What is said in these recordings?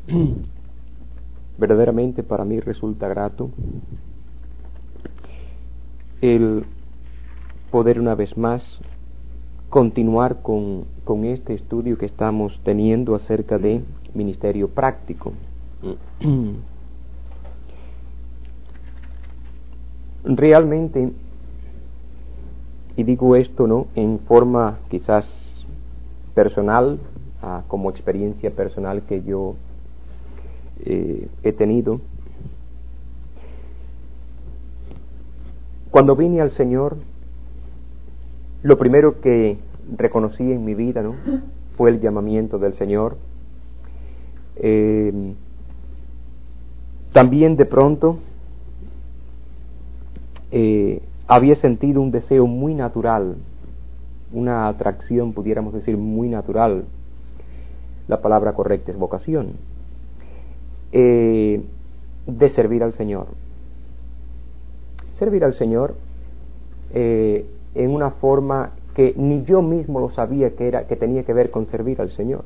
verdaderamente para mí resulta grato el poder una vez más continuar con este estudio que estamos teniendo acerca de ministerio práctico. Realmente, y digo esto no en forma quizás personal, como experiencia personal que yo he tenido, cuando vine al Señor, lo primero que reconocí en mi vida, ¿no?, fue el llamamiento del Señor. También de pronto había sentido un deseo muy natural, una atracción, pudiéramos decir, muy natural. La palabra correcta es vocación, de servir al Señor. Servir al Señor en una forma que ni yo mismo lo sabía que tenía que ver con servir al Señor.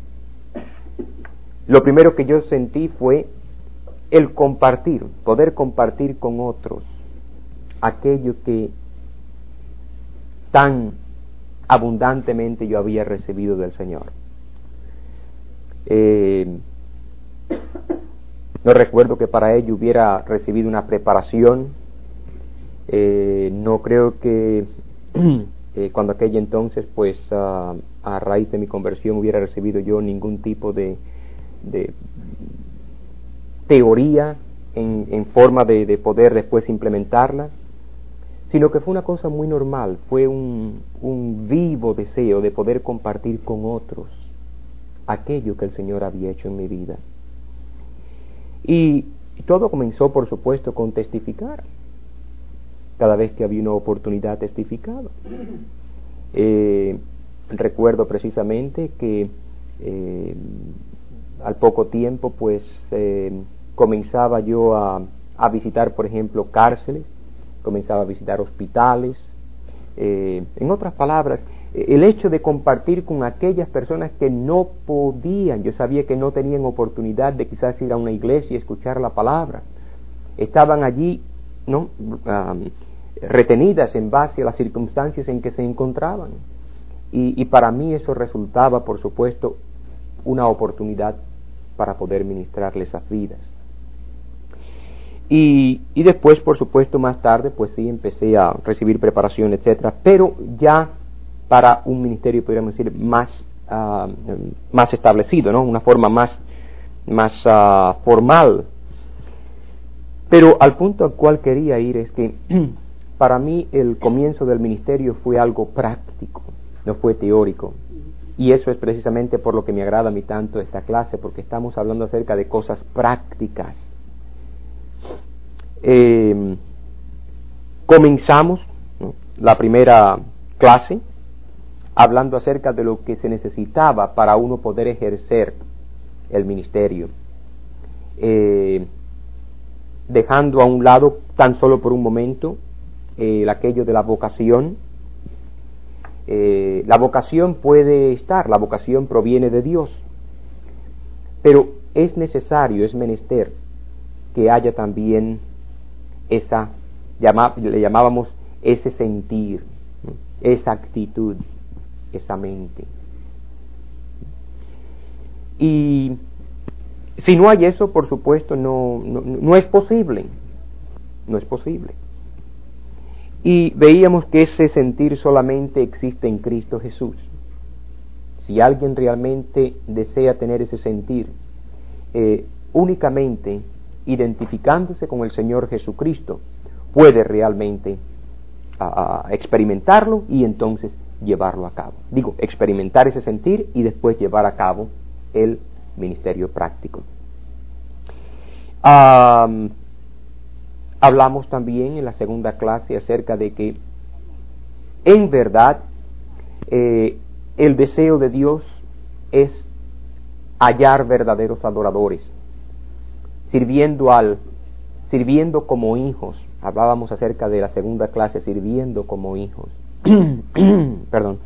Lo primero que yo sentí fue el compartir, poder compartir con otros aquello que tan abundantemente yo había recibido del Señor. No recuerdo que para ello hubiera recibido una preparación. No creo que cuando aquella entonces, pues a raíz de mi conversión, hubiera recibido yo ningún tipo de teoría en forma de poder después implementarla, sino que fue una cosa muy normal, fue un vivo deseo de poder compartir con otros aquello que el Señor había hecho en mi vida. Y todo comenzó, por supuesto, con testificar. Cada vez que había una oportunidad, testificaba. Recuerdo precisamente que al poco tiempo, pues comenzaba yo a visitar, por ejemplo, cárceles, comenzaba a visitar hospitales. En otras palabras, el hecho de compartir con aquellas personas que no podían, yo sabía que no tenían oportunidad de quizás ir a una iglesia y escuchar la palabra, estaban allí, ¿no?, retenidas en base a las circunstancias en que se encontraban, y para mí eso resultaba, por supuesto, una oportunidad para poder ministrarles esas vidas. Y después, por supuesto, más tarde, pues sí, empecé a recibir preparación, etcétera, pero ya para un ministerio, podríamos decir, más establecido, ¿no?, una forma más formal. Pero al punto al cual quería ir es que para mí el comienzo del ministerio fue algo práctico, no fue teórico. Y eso es precisamente por lo que me agrada a mí tanto esta clase, porque estamos hablando acerca de cosas prácticas. Comenzamos, ¿no?, la primera clase hablando acerca de lo que se necesitaba para uno poder ejercer el ministerio, dejando a un lado tan solo por un momento aquello de la vocación. La vocación puede estar, la vocación proviene de Dios, pero es necesario, es menester que haya también le llamábamos ese sentir, ¿no?, esa actitud, esa mente. Y si no hay eso, por supuesto, no es posible, no es posible. Y veíamos que ese sentir solamente existe en Cristo Jesús. Si alguien realmente desea tener ese sentir, únicamente identificándose con el Señor Jesucristo, puede realmente experimentarlo y entonces llevarlo a cabo. Digo, experimentar ese sentir y después llevar a cabo el ministerio práctico. Hablamos también en la segunda clase acerca de que en verdad el deseo de Dios es hallar verdaderos adoradores, sirviendo como hijos. Hablábamos acerca de la segunda clase, sirviendo como hijos. Perdón.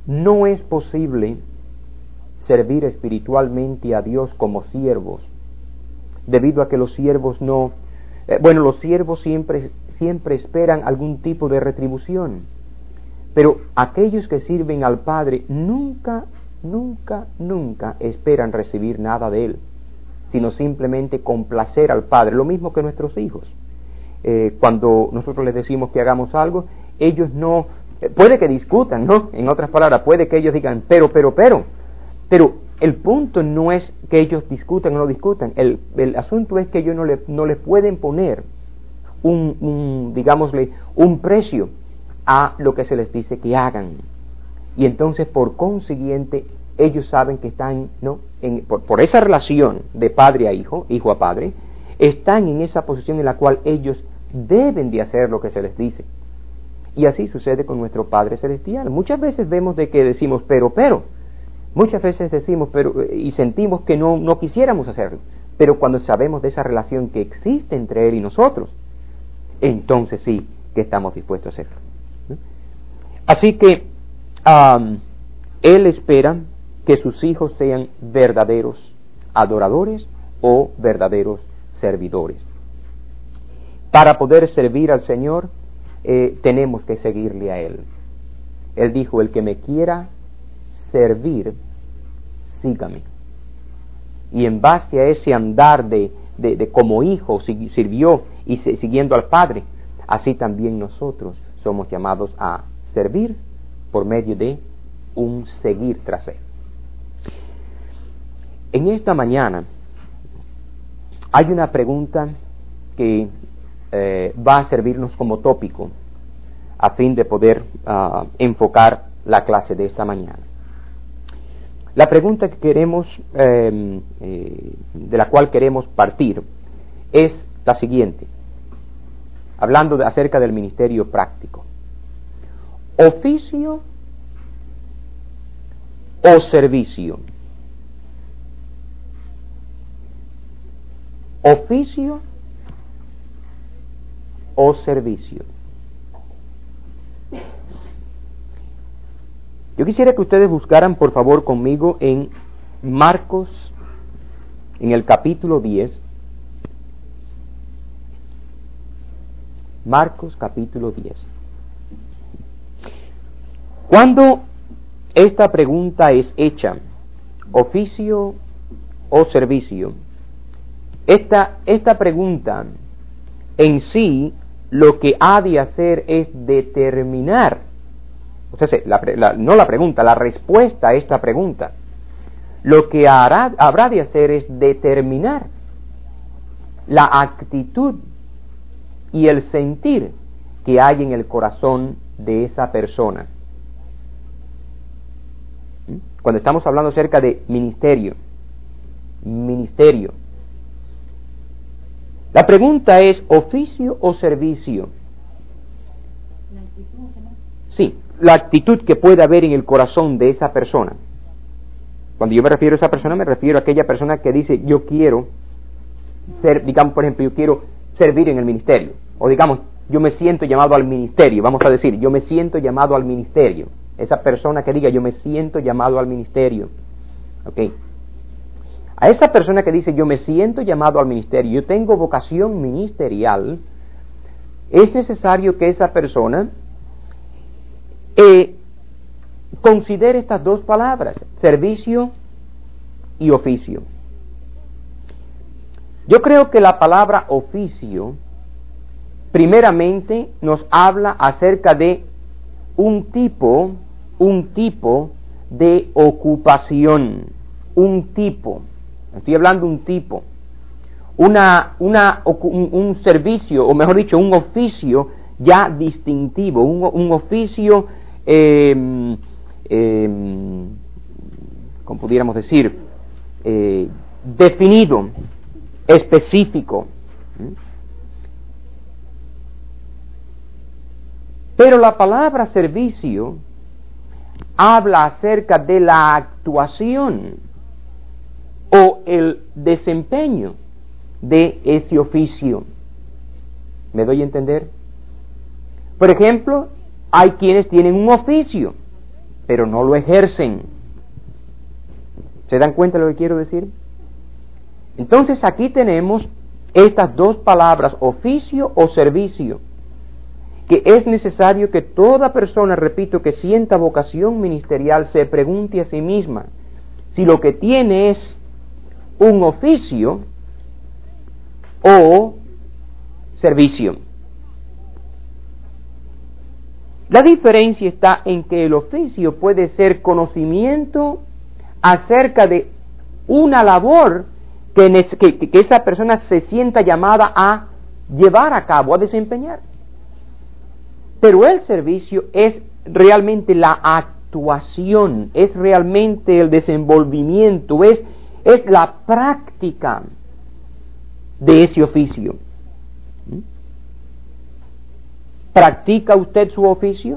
no es posible servir espiritualmente a Dios como siervos, debido a que los siervos los siervos siempre esperan algún tipo de retribución, pero aquellos que sirven al Padre nunca esperan recibir nada de Él, sino simplemente complacer al Padre, lo mismo que nuestros hijos. Cuando nosotros les decimos que hagamos algo, ellos no, puede que discutan, ¿no? En otras palabras, puede que ellos digan, pero el punto no es que ellos discutan o no discutan, el asunto es que ellos no le pueden poner digámosle, un precio a lo que se les dice que hagan. Y entonces, por consiguiente, ellos saben que están, por esa relación de padre a hijo, hijo a padre, están en esa posición en la cual ellos deben de hacer lo que se les dice. Y así sucede con nuestro Padre Celestial. Muchas veces vemos de que decimos, pero, muchas veces decimos, y sentimos que no quisiéramos hacerlo. Pero cuando sabemos de esa relación que existe entre Él y nosotros, entonces sí que estamos dispuestos a hacerlo. Así que Él espera que sus hijos sean verdaderos adoradores o verdaderos servidores. Para poder servir al Señor, tenemos que seguirle a Él. Él dijo, el que me quiera servir, sígame. Y en base a ese andar de como hijo sirvió y siguiendo al Padre, así también nosotros somos llamados a servir por medio de un seguir tras Él. En esta mañana hay una pregunta que va a servirnos como tópico a fin de poder enfocar la clase de esta mañana. La pregunta que queremos, de la cual queremos partir, es la siguiente, hablando acerca del ministerio práctico: ¿oficio o servicio? ¿Oficio o servicio? Yo quisiera que ustedes buscaran, por favor, conmigo en Marcos, en el capítulo 10. Marcos capítulo 10. Cuando esta pregunta es hecha, oficio o servicio, esta pregunta en sí lo que ha de hacer es determinar, la respuesta a esta pregunta, lo que habrá de hacer es determinar la actitud y el sentir que hay en el corazón de esa persona. Cuando estamos hablando acerca de ministerio, la pregunta es oficio o servicio. Sí, la actitud que puede haber en el corazón de esa persona. Cuando yo me refiero a esa persona, me refiero a aquella persona que dice, yo quiero ser, digamos, por ejemplo, yo quiero servir en el ministerio. O digamos, yo me siento llamado al ministerio. Vamos a decir, yo me siento llamado al ministerio. Esa persona que diga, yo me siento llamado al ministerio. ¿Ok? A esa persona que dice, yo me siento llamado al ministerio, yo tengo vocación ministerial, es necesario que esa persona considere estas dos palabras, servicio y oficio. Yo creo que la palabra oficio, primeramente, nos habla acerca de un tipo de ocupación, estoy hablando de un tipo, un servicio, o mejor dicho, un oficio ya distintivo, un oficio, como pudiéramos decir, definido, específico. Pero la palabra servicio habla acerca de la actuación o el desempeño de ese oficio. ¿Me doy a entender? Por ejemplo, hay quienes tienen un oficio, pero no lo ejercen. ¿Se dan cuenta de lo que quiero decir? Entonces aquí tenemos estas dos palabras, oficio o servicio, que es necesario que toda persona, repito, que sienta vocación ministerial se pregunte a sí misma si lo que tiene es un oficio o servicio. La diferencia está en que el oficio puede ser conocimiento acerca de una labor que esa persona se sienta llamada a llevar a cabo, a desempeñar. Pero el servicio es realmente la actuación, es realmente el desenvolvimiento, es la práctica de ese oficio. ¿Practica usted su oficio?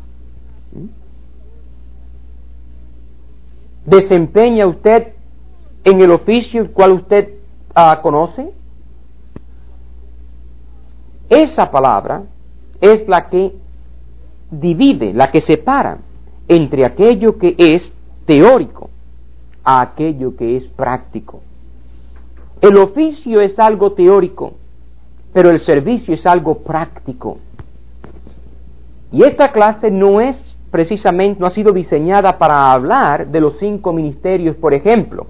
¿Desempeña usted en el oficio el cual usted conoce? Esa palabra es la que divide, la que separa entre aquello que es teórico a aquello que es práctico. El oficio es algo teórico, pero el servicio es algo práctico. Y esta clase no es precisamente, no ha sido diseñada para hablar de los 5 ministerios, por ejemplo,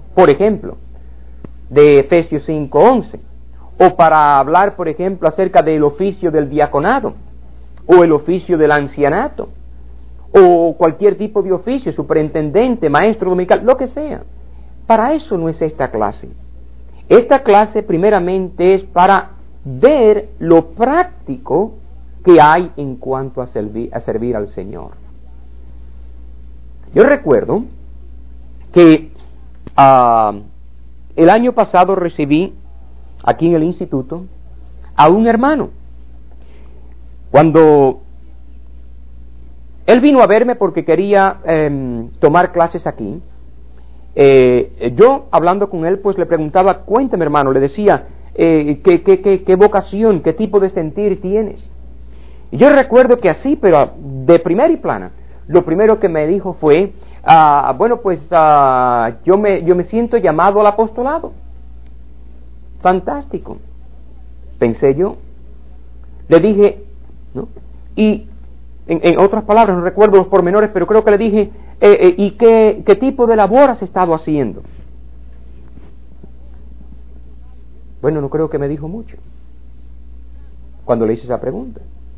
de Efesios 5:11, o para hablar, por ejemplo, acerca del oficio del diaconado, o el oficio del ancianato, o cualquier tipo de oficio, superintendente, maestro dominical, lo que sea. Para eso no es esta clase. Esta clase primeramente es para ver lo práctico que hay en cuanto a servir al Señor. Yo recuerdo que el año pasado recibí aquí en el instituto a un hermano. Cuando él vino a verme porque quería tomar clases aquí, yo hablando con él pues le preguntaba, cuéntame hermano, le decía, ¿qué vocación, qué tipo de sentir tienes? Y yo recuerdo que así, pero de primera y plana, lo primero que me dijo fue, yo me siento llamado al apostolado. Fantástico, pensé yo. Le dije, ¿no? Y en otras palabras, no recuerdo los pormenores, pero creo que le dije, ¿y qué tipo de labor has estado haciendo? Bueno, no creo que me dijo mucho cuando le hice esa pregunta.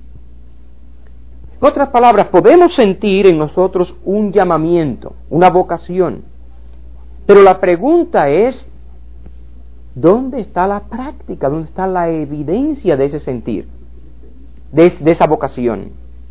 En otras palabras, podemos sentir en nosotros un llamamiento, una vocación, pero la pregunta es, ¿dónde está la práctica? ¿Dónde está la evidencia de ese sentir, de esa vocación?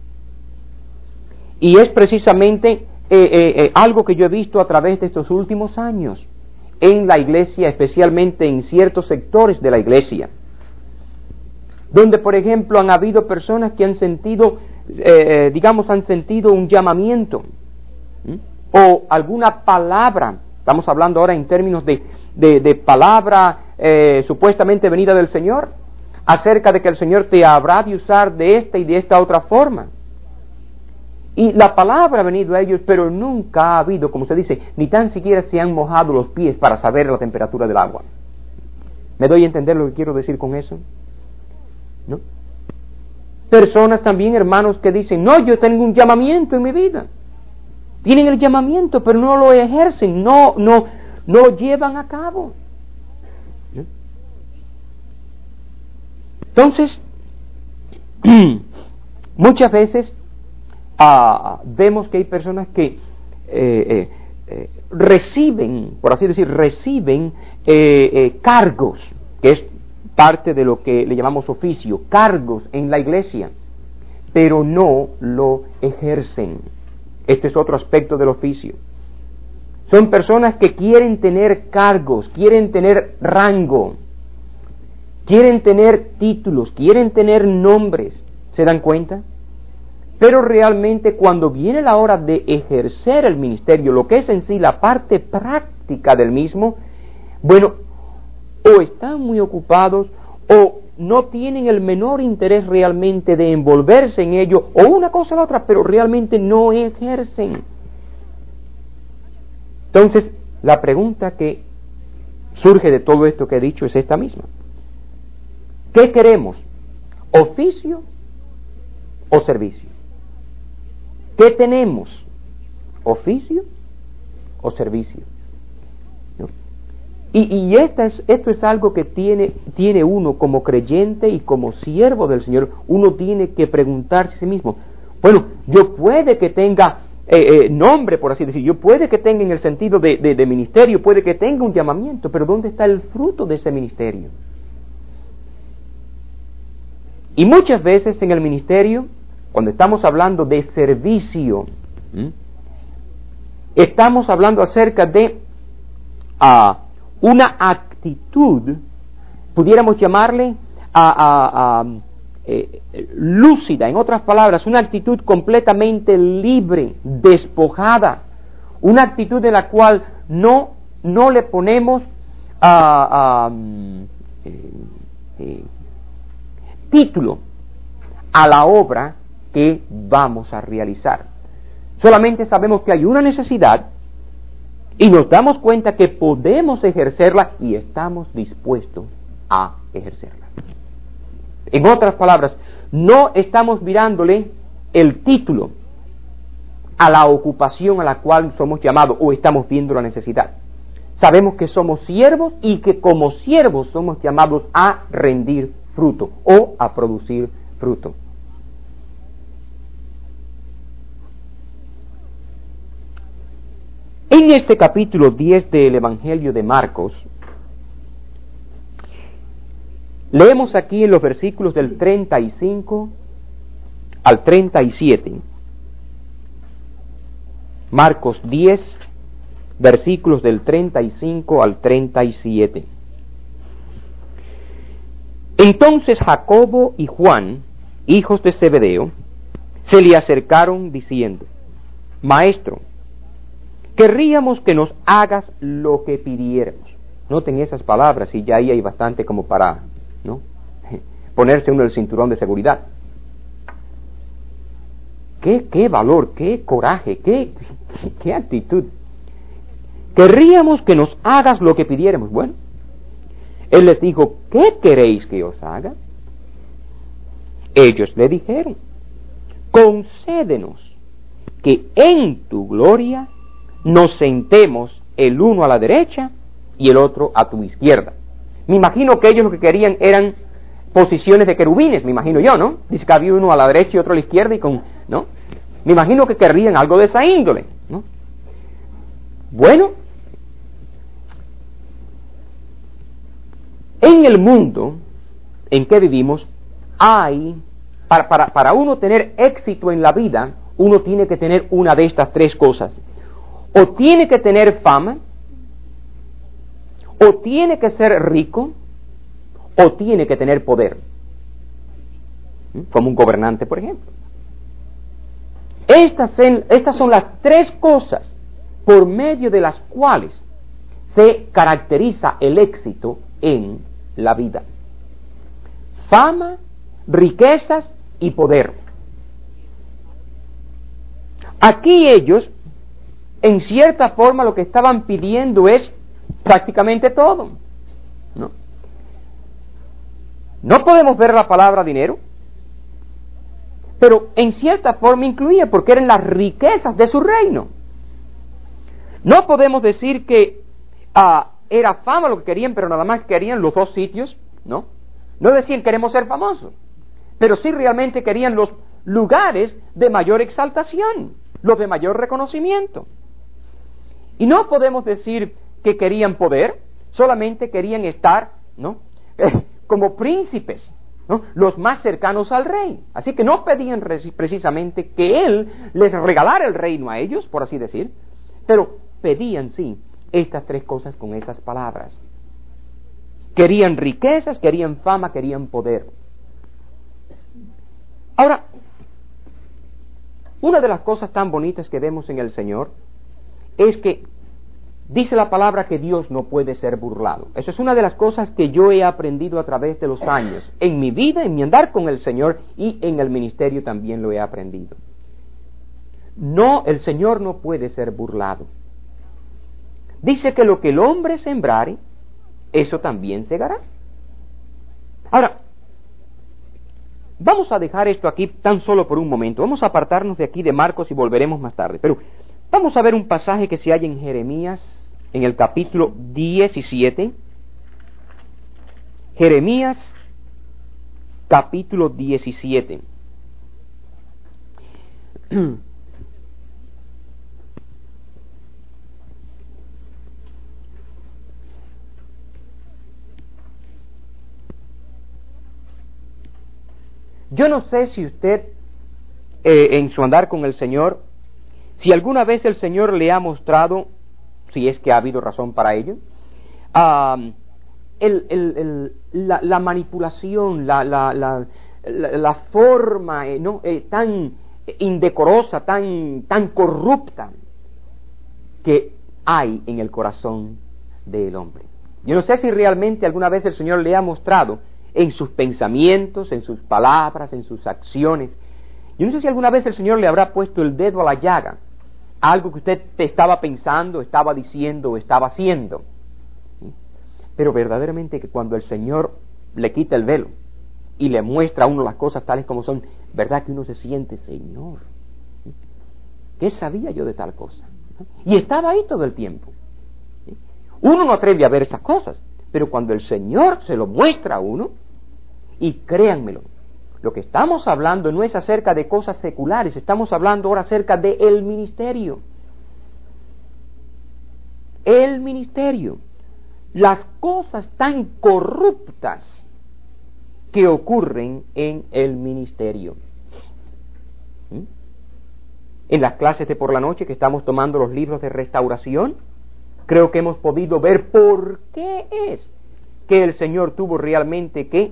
Y es precisamente algo que yo he visto a través de estos últimos años en la iglesia, especialmente en ciertos sectores de la iglesia, donde por ejemplo han habido personas que han sentido, han sentido un llamamiento, o alguna palabra, estamos hablando ahora en términos de palabra supuestamente venida del Señor, acerca de que el Señor te habrá de usar de esta y de esta otra forma. Y la palabra ha venido a ellos, pero nunca ha habido, como se dice, ni tan siquiera se han mojado los pies para saber la temperatura del agua. ¿Me doy a entender lo que quiero decir con eso? ¿No? Personas también, hermanos, que dicen, no, yo tengo un llamamiento en mi vida. Tienen el llamamiento, pero no lo ejercen, no lo llevan a cabo. ¿No? Entonces, muchas veces vemos que hay personas que reciben, por así decir, cargos, que es parte de lo que le llamamos oficio, cargos en la iglesia, pero no lo ejercen. Este es otro aspecto del oficio. Son personas que quieren tener cargos, quieren tener rango, quieren tener títulos, quieren tener nombres. ¿Se dan cuenta? Pero realmente cuando viene la hora de ejercer el ministerio, lo que es en sí la parte práctica del mismo, bueno, o están muy ocupados o no tienen el menor interés realmente de envolverse en ello, o una cosa o la otra, pero realmente no ejercen. Entonces, la pregunta que surge de todo esto que he dicho es esta misma. ¿Qué queremos? ¿Oficio o servicio? ¿Qué tenemos? ¿Oficio o servicio? ¿No? Y esto es algo que tiene uno como creyente y como siervo del Señor. Uno tiene que preguntarse a sí mismo, bueno, yo puede que tenga nombre, por así decir, yo puede que tenga en el sentido de ministerio, puede que tenga un llamamiento, pero ¿dónde está el fruto de ese ministerio? Y muchas veces en el ministerio, cuando estamos hablando de servicio, estamos hablando acerca de una actitud, pudiéramos llamarle lúcida, en otras palabras, una actitud completamente libre, despojada, una actitud en la cual no le ponemos título a la obra que vamos a realizar. Solamente sabemos que hay una necesidad y nos damos cuenta que podemos ejercerla y estamos dispuestos a ejercerla. En otras palabras, no estamos mirándole el título a la ocupación a la cual somos llamados o estamos viendo la necesidad. Sabemos que somos siervos y que como siervos somos llamados a rendir fruto o a producir fruto. En este capítulo 10 del Evangelio de Marcos, leemos aquí en los versículos del 35 al 37. Marcos 10, versículos del 35 al 37. Entonces Jacobo y Juan, hijos de Zebedeo, se le acercaron diciendo: Maestro, querríamos que nos hagas lo que pidiéramos. Noten esas palabras y ya ahí hay bastante como para, ¿no?, ponerse uno el cinturón de seguridad. Qué valor, qué coraje, qué actitud. Querríamos que nos hagas lo que pidiéramos. Bueno, él les dijo: ¿qué queréis que os haga? Ellos le dijeron: concédenos que en tu gloria nos sentemos el uno a la derecha y el otro a tu izquierda. Me imagino que ellos lo que querían eran posiciones de querubines, me imagino yo, ¿no? Dice que había uno a la derecha y otro a la izquierda ¿no? Me imagino que querrían algo de esa índole, ¿no? Bueno, en el mundo en que vivimos hay, para uno tener éxito en la vida, uno tiene que tener una de estas tres cosas. O tiene que tener fama, o tiene que ser rico, o tiene que tener poder. Como un gobernante, por ejemplo. Estas son las tres cosas por medio de las cuales se caracteriza el éxito en la vida. Fama, riquezas y poder. Aquí ellos, en cierta forma, lo que estaban pidiendo es prácticamente todo, ¿no? No podemos ver la palabra dinero, pero en cierta forma incluía, porque eran las riquezas de su reino. No podemos decir que era fama lo que querían, pero nada más querían los dos sitios, ¿no? No decían queremos ser famosos, pero sí realmente querían los lugares de mayor exaltación, los de mayor reconocimiento. Y no podemos decir que querían poder, solamente querían estar, ¿no?, como príncipes, ¿no?, los más cercanos al rey. Así que no pedían precisamente que él les regalara el reino a ellos, por así decir, pero pedían, sí, estas tres cosas con esas palabras. Querían riquezas, querían fama, querían poder. Ahora, una de las cosas tan bonitas que vemos en el Señor es que dice la palabra que Dios no puede ser burlado. Eso es una de las cosas que yo he aprendido a través de los años, en mi vida, en mi andar con el Señor, y en el ministerio también lo he aprendido. No, el Señor no puede ser burlado. Dice que lo que el hombre sembrare, eso también segará. Ahora, vamos a dejar esto aquí tan solo por un momento. Vamos a apartarnos de aquí de Marcos y volveremos más tarde. Pero vamos a ver un pasaje que se halla en Jeremías, en el capítulo 17. Jeremías, capítulo 17. Yo no sé si usted, en su andar con el Señor, si alguna vez el Señor le ha mostrado, si es que ha habido razón para ello, la manipulación, la forma tan indecorosa, tan corrupta que hay en el corazón del hombre. Yo no sé si realmente alguna vez el Señor le ha mostrado en sus pensamientos, en sus palabras, en sus acciones. Yo no sé si alguna vez el Señor le habrá puesto el dedo a la llaga, algo que usted estaba pensando, estaba diciendo o estaba haciendo. ¿Sí? Pero verdaderamente que cuando el Señor le quita el velo y le muestra a uno las cosas tales como son, verdad que uno se siente, Señor, ¿sí? ¿Qué sabía yo de tal cosa? Y estaba ahí todo el tiempo. ¿Sí? Uno no atreve a ver esas cosas, pero cuando el Señor se lo muestra a uno, y créanmelo, lo que estamos hablando no es acerca de cosas seculares, estamos hablando ahora acerca del ministerio. El ministerio. Las cosas tan corruptas que ocurren en el ministerio. ¿Mm? En las clases de por la noche que estamos tomando los libros de restauración, creo que hemos podido ver por qué es que el Señor tuvo realmente que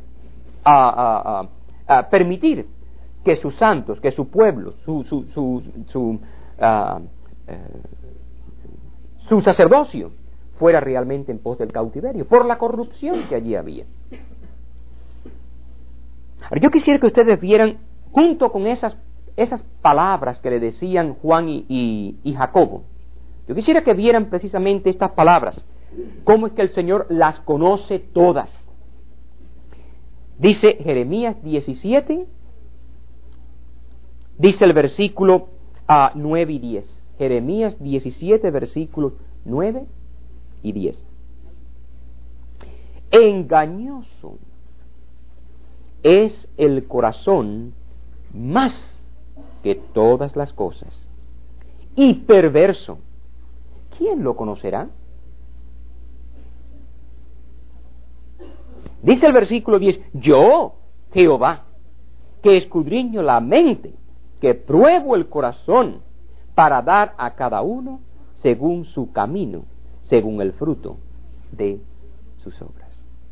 permitir que sus santos, que su pueblo, su sacerdocio fuera realmente en pos del cautiverio, por la corrupción que allí había. Ahora, yo quisiera que ustedes vieran, junto con esas palabras que le decían Juan y Jacobo, yo quisiera que vieran precisamente estas palabras, cómo es que el Señor las conoce todas. Dice Jeremías 17, dice el versículo 9 y 10. Jeremías 17, versículos 9 y 10. Engañoso es el corazón más que todas las cosas, y perverso. ¿Quién lo conocerá? Dice el versículo 10, yo, Jehová, que escudriño la mente, que pruebo el corazón, para dar a cada uno según su camino, según el fruto de sus obras.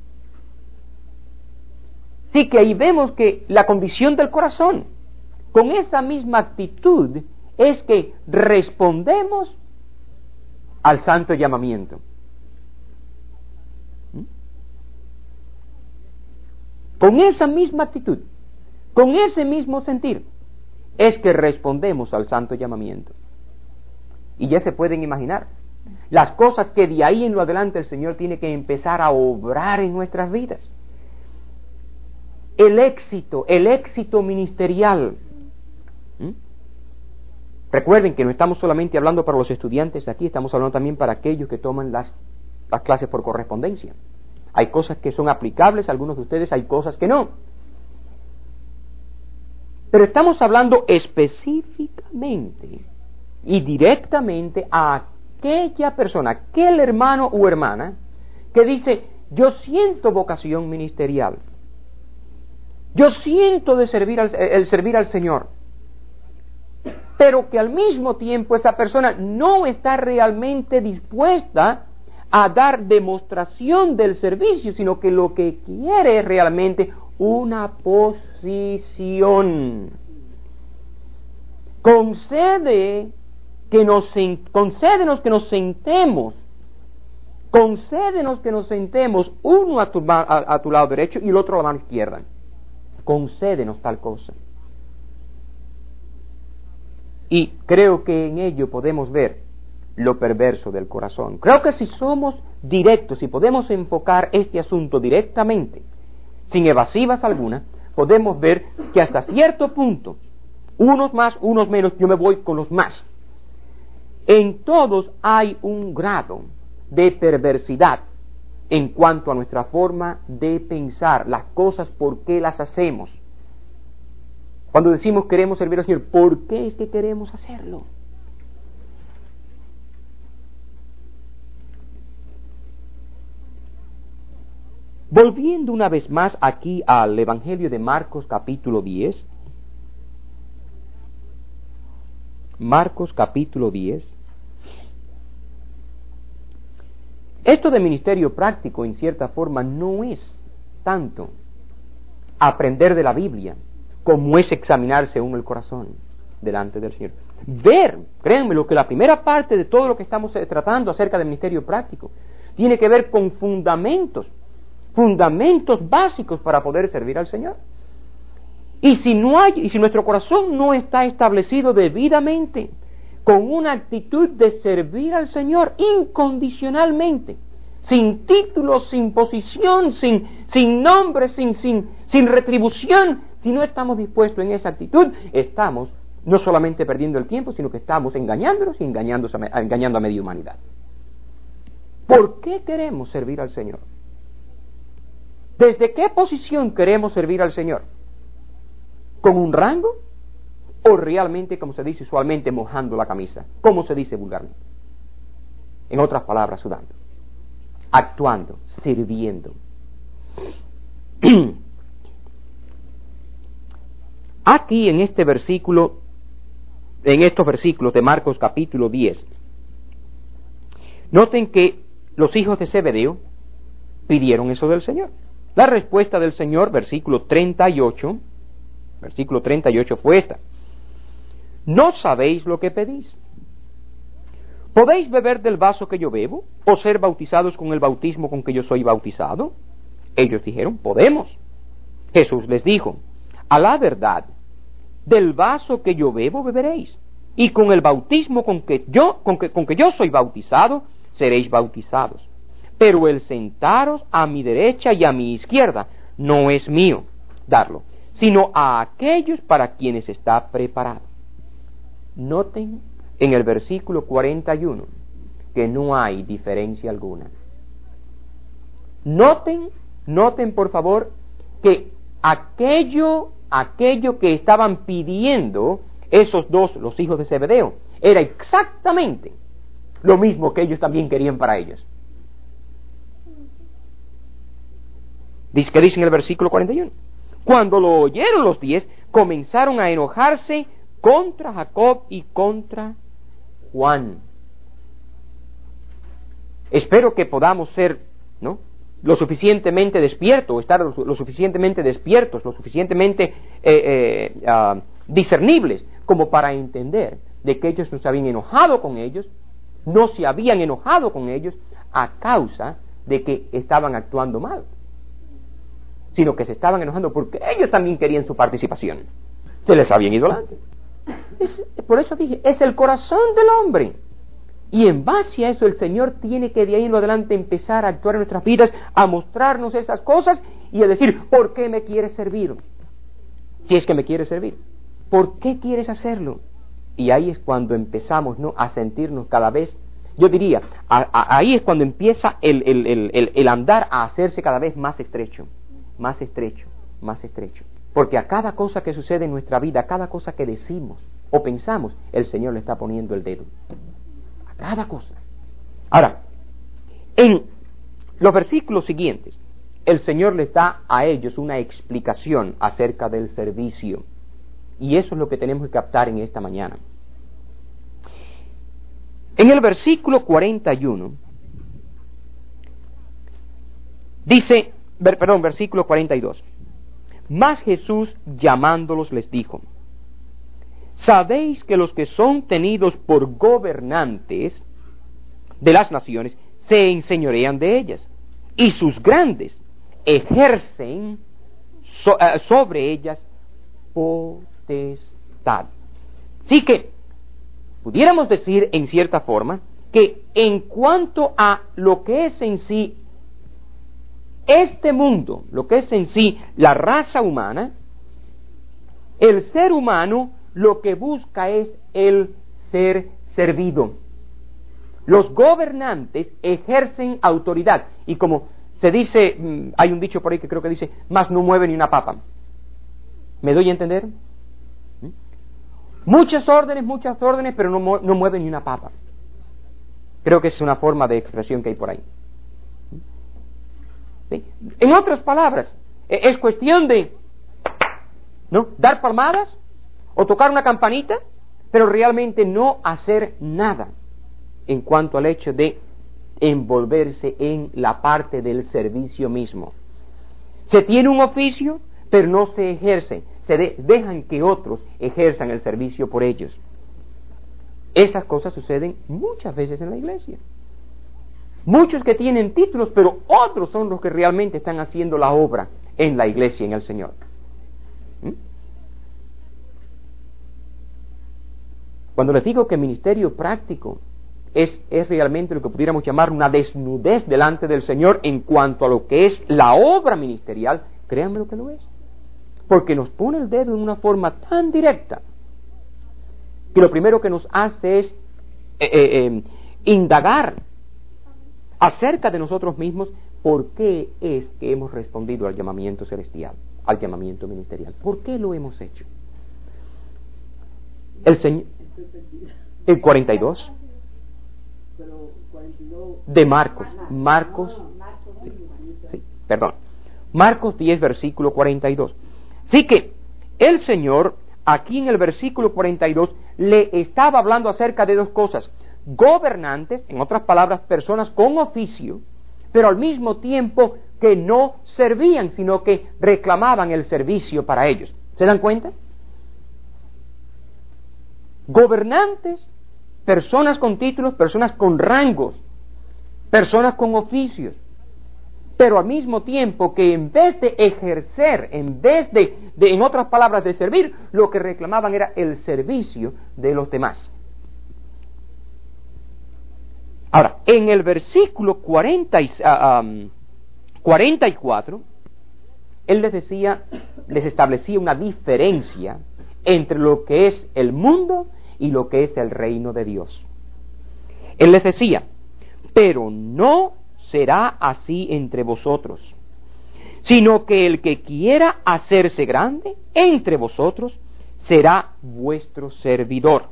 Sí que ahí vemos que la condición del corazón, con esa misma actitud, es que respondemos al santo llamamiento. Con esa misma actitud, con ese mismo sentir, es que respondemos al santo llamamiento. Y ya se pueden imaginar las cosas que de ahí en lo adelante el Señor tiene que empezar a obrar en nuestras vidas. El éxito ministerial. Recuerden que no estamos solamente hablando para los estudiantes aquí, estamos hablando también para aquellos que toman las clases por correspondencia. Hay cosas que son aplicables a algunos de ustedes, hay cosas que no. Pero estamos hablando específicamente y directamente a aquella persona, aquel hermano o hermana que dice, yo siento vocación ministerial, yo siento de servir el servir al Señor, pero que al mismo tiempo esa persona no está realmente dispuesta a dar demostración del servicio, sino que lo que quiere es realmente una posición. Concédenos que nos sentemos uno a tu lado derecho y el otro a la mano izquierda. Concédenos tal cosa. Y creo que en ello podemos ver lo perverso del corazón. Creo que si somos directos, si podemos enfocar este asunto directamente, sin evasivas alguna, podemos ver que hasta cierto punto, unos más, unos menos, yo me voy con los más. En todos hay un grado de perversidad en cuanto a nuestra forma de pensar, las cosas, por qué las hacemos. Cuando decimos queremos servir al Señor, ¿por qué es que queremos hacerlo? Volviendo una vez más aquí al Evangelio de Marcos capítulo 10, Marcos capítulo 10, esto de ministerio práctico en cierta forma no es tanto aprender de la Biblia como es examinarse uno el corazón delante del Señor. Ver, créanme, lo que la primera parte de todo lo que estamos tratando acerca del ministerio práctico tiene que ver con fundamentos básicos para poder servir al Señor. Y si nuestro corazón no está establecido debidamente con una actitud de servir al Señor incondicionalmente, sin títulos, sin posición, sin nombre, sin retribución, si no estamos dispuestos en esa actitud, estamos no solamente perdiendo el tiempo, sino que estamos engañándonos y engañando a media humanidad. ¿Por qué queremos servir al Señor? ¿Desde qué posición queremos servir al Señor? ¿Con un rango? ¿O realmente, como se dice usualmente, mojando la camisa? ¿Cómo se dice vulgarmente? En otras palabras, sudando, actuando, sirviendo. Aquí en este versículo, en estos versículos de Marcos capítulo 10, noten que los hijos de Zebedeo pidieron eso del Señor. La respuesta del Señor, versículo 38 fue esta: ¿no sabéis lo que pedís? ¿Podéis beber del vaso que yo bebo, o ser bautizados con el bautismo con que yo soy bautizado? Ellos dijeron, podemos. Jesús les dijo, a la verdad, del vaso que yo bebo beberéis, y con el bautismo con que yo soy bautizado, seréis bautizados. Pero el sentaros a mi derecha y a mi izquierda no es mío darlo, sino a aquellos para quienes está preparado. Noten en el versículo 41 que no hay diferencia alguna. Noten por favor que aquello que estaban pidiendo esos dos, los hijos de Zebedeo, era exactamente lo mismo que ellos también querían para ellos. ¿Qué dice en el versículo 41? Cuando lo oyeron los 10, comenzaron a enojarse contra Jacob y contra Juan. Espero que podamos ser, ¿no?, lo suficientemente despiertos, estar lo suficientemente despiertos, lo suficientemente discernibles, como para entender de que ellos no se habían enojado con ellos, a causa de que estaban actuando mal, sino que se estaban enojando porque ellos también querían su participación. Se les habían ido delante. Por eso dije, es el corazón del hombre. Y en base a eso el Señor tiene que de ahí en adelante empezar a actuar en nuestras vidas, a mostrarnos esas cosas y a decir, ¿por qué me quieres servir? Si es que me quieres servir, ¿por qué quieres hacerlo? Y ahí es cuando empezamos, ¿no?, a sentirnos cada vez, yo diría, ahí es cuando empieza el andar a hacerse cada vez más estrecho, más estrecho, más estrecho. Porque a cada cosa que sucede en nuestra vida, a cada cosa que decimos o pensamos, el Señor le está poniendo el dedo. A cada cosa. Ahora, en los versículos siguientes, el Señor les da a ellos una explicación acerca del servicio. Y eso es lo que tenemos que captar en esta mañana. En el versículo 41, dice, versículo 42. Mas Jesús, llamándolos, les dijo, sabéis que los que son tenidos por gobernantes de las naciones se enseñorean de ellas, y sus grandes ejercen sobre ellas potestad. Así que pudiéramos decir en cierta forma que en cuanto a lo que es en sí este mundo, lo que es en sí la raza humana, el ser humano lo que busca es el ser servido. Los gobernantes ejercen autoridad, y como se dice, hay un dicho por ahí que creo que dice, más no mueve ni una papa. ¿Me doy a entender? Muchas órdenes, pero no mueven ni una papa. Creo que es una forma de expresión que hay por ahí. ¿Sí? En otras palabras, es cuestión de dar palmadas o tocar una campanita, pero realmente no hacer nada en cuanto al hecho de envolverse en la parte del servicio mismo. Se tiene un oficio, pero no se ejerce, dejan que otros ejerzan el servicio por ellos. Esas cosas suceden muchas veces en la iglesia. Muchos que tienen títulos, pero otros son los que realmente están haciendo la obra en la iglesia, en el Señor. Cuando les digo que ministerio práctico es realmente lo que pudiéramos llamar una desnudez delante del Señor en cuanto a lo que es la obra ministerial, créanme lo que lo es. Porque nos pone el dedo en una forma tan directa que lo primero que nos hace es indagar acerca de nosotros mismos por qué es que hemos respondido al llamamiento celestial, al llamamiento ministerial. ¿Por qué lo hemos hecho? El Señor, el 42 de Marcos, Marcos 10, versículo 42. Así que el Señor, aquí en el versículo 42, le estaba hablando acerca de dos cosas: gobernantes, en otras palabras, personas con oficio, pero al mismo tiempo que no servían, sino que reclamaban el servicio para ellos. ¿Se dan cuenta? Gobernantes, personas con títulos, personas con rangos, personas con oficios, pero al mismo tiempo que en vez de ejercer, en vez de en otras palabras, de servir, lo que reclamaban era el servicio de los demás. Ahora, en el versículo 44, él les establecía una diferencia entre lo que es el mundo y lo que es el reino de Dios. Él les decía: pero no será así entre vosotros, sino que el que quiera hacerse grande entre vosotros será vuestro servidor.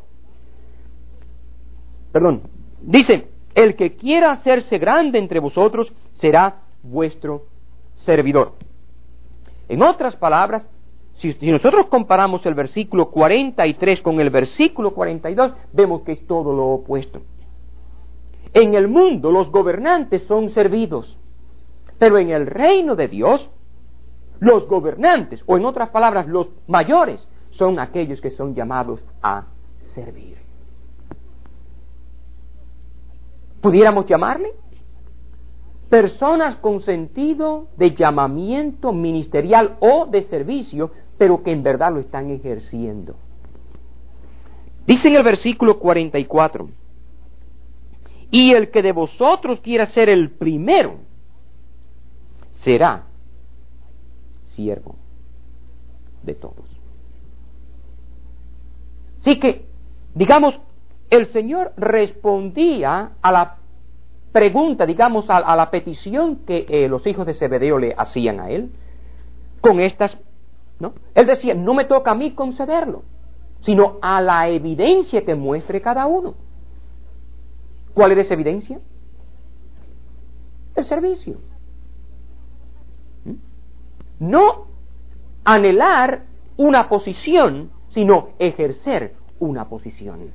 Dice: el que quiera hacerse grande entre vosotros será vuestro servidor. En otras palabras, si nosotros comparamos el versículo 43 con el versículo 42, vemos que es todo lo opuesto. En el mundo los gobernantes son servidos, pero en el reino de Dios, los gobernantes, o en otras palabras, los mayores, son aquellos que son llamados a servir. ¿Pudiéramos llamarle? Personas con sentido de llamamiento ministerial o de servicio, pero que en verdad lo están ejerciendo. Dice en el versículo 44: y el que de vosotros quiera ser el primero, será siervo de todos. Así que, digamos, el Señor respondía a la pregunta, digamos, a la petición que los hijos de Zebedeo le hacían a él, con estas, ¿no? Él decía: no me toca a mí concederlo, sino a la evidencia que muestre cada uno. ¿Cuál era esa evidencia? El servicio. No anhelar una posición, sino ejercer una posición.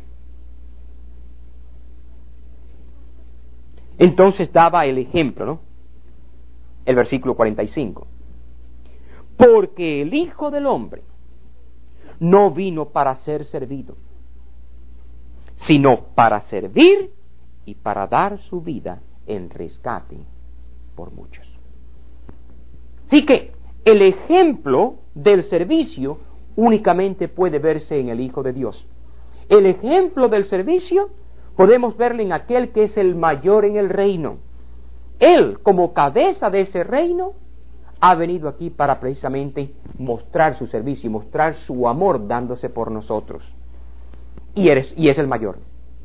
Entonces daba el ejemplo, ¿no? El versículo 45. Porque el Hijo del Hombre no vino para ser servido, sino para servir y para dar su vida en rescate por muchos. Así que el ejemplo del servicio únicamente puede verse en el Hijo de Dios. El ejemplo del servicio podemos verle en aquel que es el mayor en el reino. Él, como cabeza de ese reino, ha venido aquí para precisamente mostrar su servicio y mostrar su amor dándose por nosotros. Y es el mayor.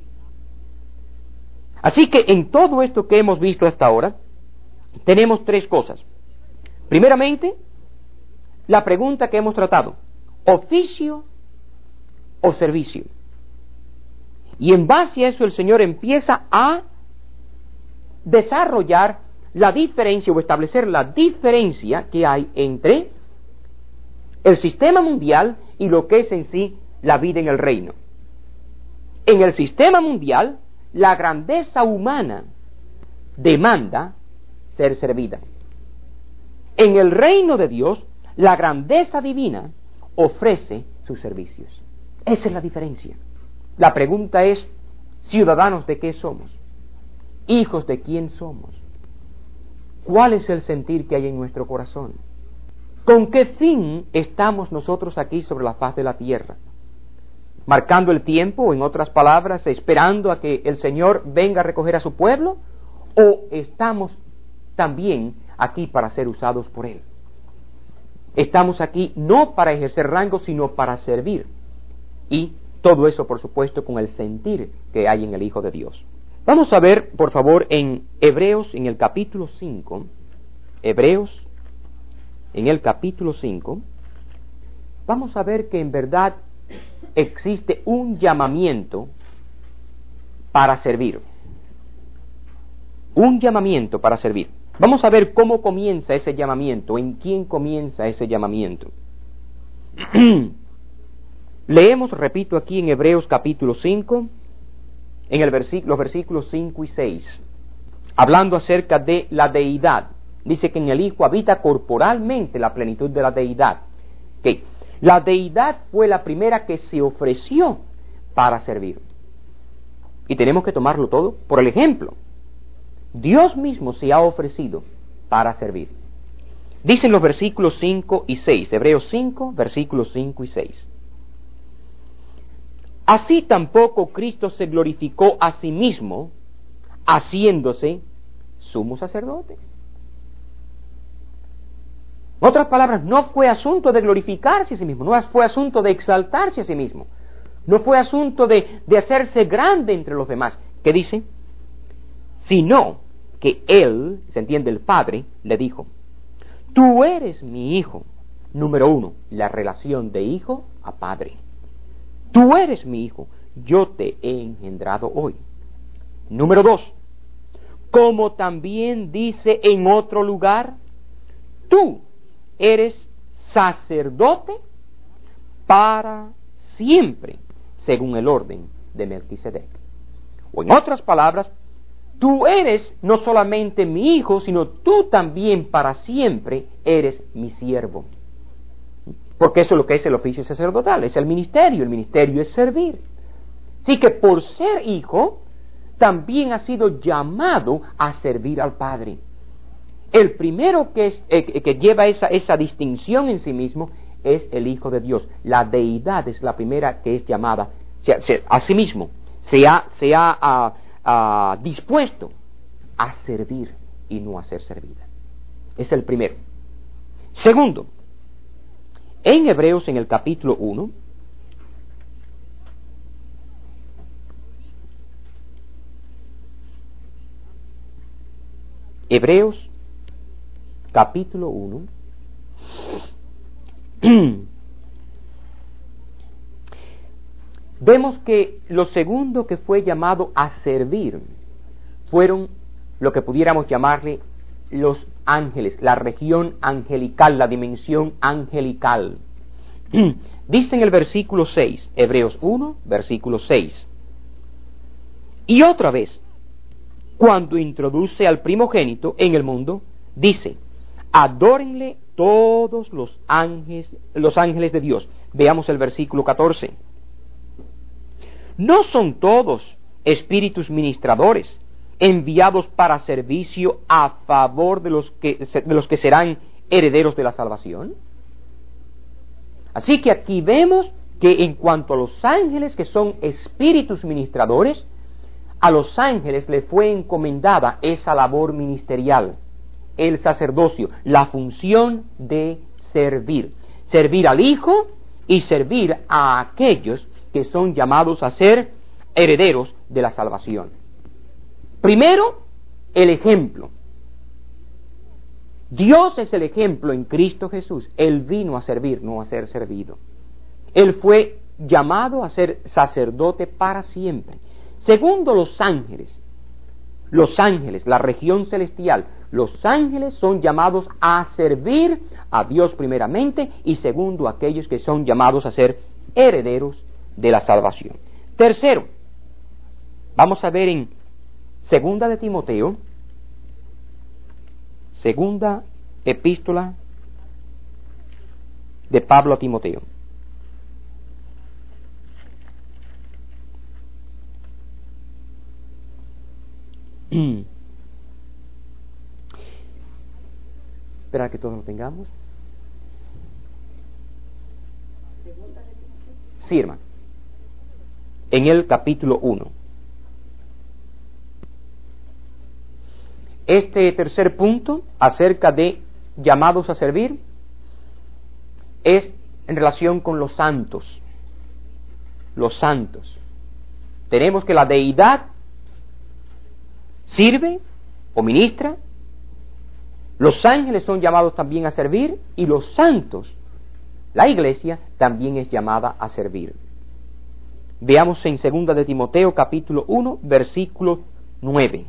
Así que en todo esto que hemos visto hasta ahora, tenemos tres cosas. Primeramente, la pregunta que hemos tratado: oficio o servicio. Y en base a eso el Señor empieza a desarrollar la diferencia o establecer la diferencia que hay entre el sistema mundial y lo que es en sí la vida en el reino. En el sistema mundial, la grandeza humana demanda ser servida. En el reino de Dios, la grandeza divina ofrece sus servicios. Esa es la diferencia. La pregunta es: ¿ciudadanos de qué somos? ¿Hijos de quién somos? ¿Cuál es el sentir que hay en nuestro corazón? ¿Con qué fin estamos nosotros aquí sobre la faz de la tierra? ¿Marcando el tiempo, o en otras palabras, esperando a que el Señor venga a recoger a su pueblo? ¿O estamos también aquí para ser usados por Él? Estamos aquí no para ejercer rango, sino para servir. Y todo eso, por supuesto, con el sentir que hay en el Hijo de Dios. Vamos a ver, por favor, en Hebreos, en el capítulo 5, Hebreos, en el capítulo 5, vamos a ver que en verdad existe un llamamiento para servir. Un llamamiento para servir. Vamos a ver cómo comienza ese llamamiento, en quién comienza ese llamamiento. Leemos, repito, aquí en Hebreos capítulo 5, en los versículos 5 y 6, hablando acerca de la deidad. Dice que en el Hijo habita corporalmente la plenitud de la deidad. Que la deidad fue la primera que se ofreció para servir. Y tenemos que tomarlo todo por el ejemplo. Dios mismo se ha ofrecido para servir. Dicen los versículos 5 y 6, Hebreos 5, versículos 5 y 6. Así tampoco Cristo se glorificó a sí mismo, haciéndose sumo sacerdote. En otras palabras, no fue asunto de glorificarse a sí mismo, no fue asunto de exaltarse a sí mismo, no fue asunto de hacerse grande entre los demás. ¿Qué dice? Sino que Él, se entiende el Padre, le dijo: tú eres mi Hijo. Número 1, la relación de hijo a padre. Tú eres mi Hijo, yo te he engendrado hoy. Número 2, como también dice en otro lugar, tú eres sacerdote para siempre, según el orden de Melquisedec. O en otras palabras, tú eres no solamente mi hijo, sino tú también para siempre eres mi siervo. Porque eso es lo que es el oficio sacerdotal, es el ministerio es servir. Así que por ser hijo, también ha sido llamado a servir al Padre. El primero que lleva esa distinción en sí mismo es el Hijo de Dios. La deidad es la primera que es llamada a sí mismo. Se ha dispuesto a servir y no a ser servida. Es el primero. Segundo, en Hebreos, en el capítulo 1, Hebreos, capítulo 1, vemos que lo segundo que fue llamado a servir fueron lo que pudiéramos llamarle los ángeles, la región angelical, la dimensión angelical. Dice en el versículo 6, Hebreos 1, versículo 6. Y otra vez, cuando introduce al primogénito en el mundo, dice: adórenle todos los ángeles de Dios. Veamos el versículo 14. ¿No son todos espíritus ministradores, enviados para servicio a favor de los que serán herederos de la salvación? Así que aquí vemos que en cuanto a los ángeles, que son espíritus ministradores, a los ángeles le fue encomendada esa labor ministerial, el sacerdocio, la función de servir. Servir al Hijo y servir a aquellos que son llamados a ser herederos de la salvación. Primero, el ejemplo. Dios es el ejemplo en Cristo Jesús. Él vino a servir, no a ser servido. Él fue llamado a ser sacerdote para siempre. Segundo, los ángeles, la región celestial, los ángeles son llamados a servir a Dios primeramente, y segundo, aquellos que son llamados a ser herederos de la salvación. Tercero, vamos a ver en segunda de Timoteo, segunda epístola de Pablo a Timoteo. Espera que todos lo tengamos. Sí, hermano. En el capítulo 1. Este tercer punto, acerca de llamados a servir, es en relación con los santos. Los santos. Tenemos que la deidad sirve o ministra, los ángeles son llamados también a servir, y los santos, la iglesia, también es llamada a servir. Veamos en 2 de Timoteo capítulo 1, versículo 9.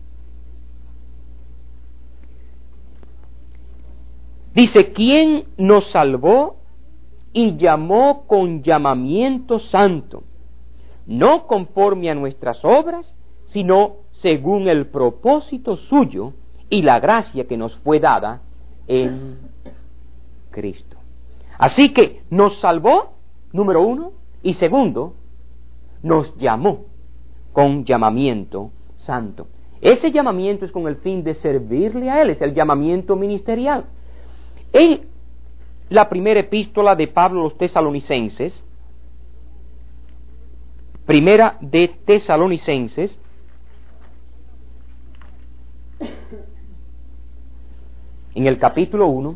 Dice: ¿quién nos salvó y llamó con llamamiento santo, no conforme a nuestras obras, sino según el propósito suyo y la gracia que nos fue dada en Cristo? Así que nos salvó, número uno, y segundo, nos llamó con llamamiento santo. Ese llamamiento es con el fin de servirle a Él, es el llamamiento ministerial. En la primera epístola de Pablo a los Tesalonicenses, primera de Tesalonicenses, en el capítulo 1,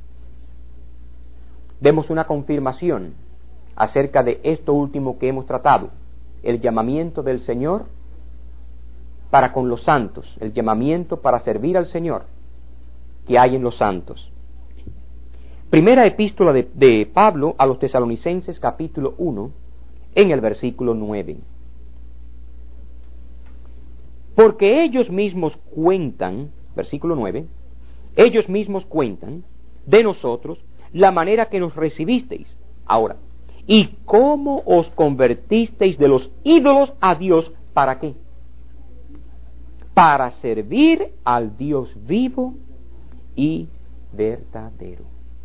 vemos una confirmación acerca de esto último que hemos tratado, el llamamiento del Señor para con los santos, el llamamiento para servir al Señor que hay en los santos. Primera epístola de Pablo a los Tesalonicenses, capítulo 1, en el versículo 9. Porque ellos mismos cuentan, versículo 9, ellos mismos cuentan de nosotros la manera que nos recibisteis. Ahora, ¿y cómo os convertisteis de los ídolos a Dios? ¿Para qué? Para servir al Dios vivo y verdadero.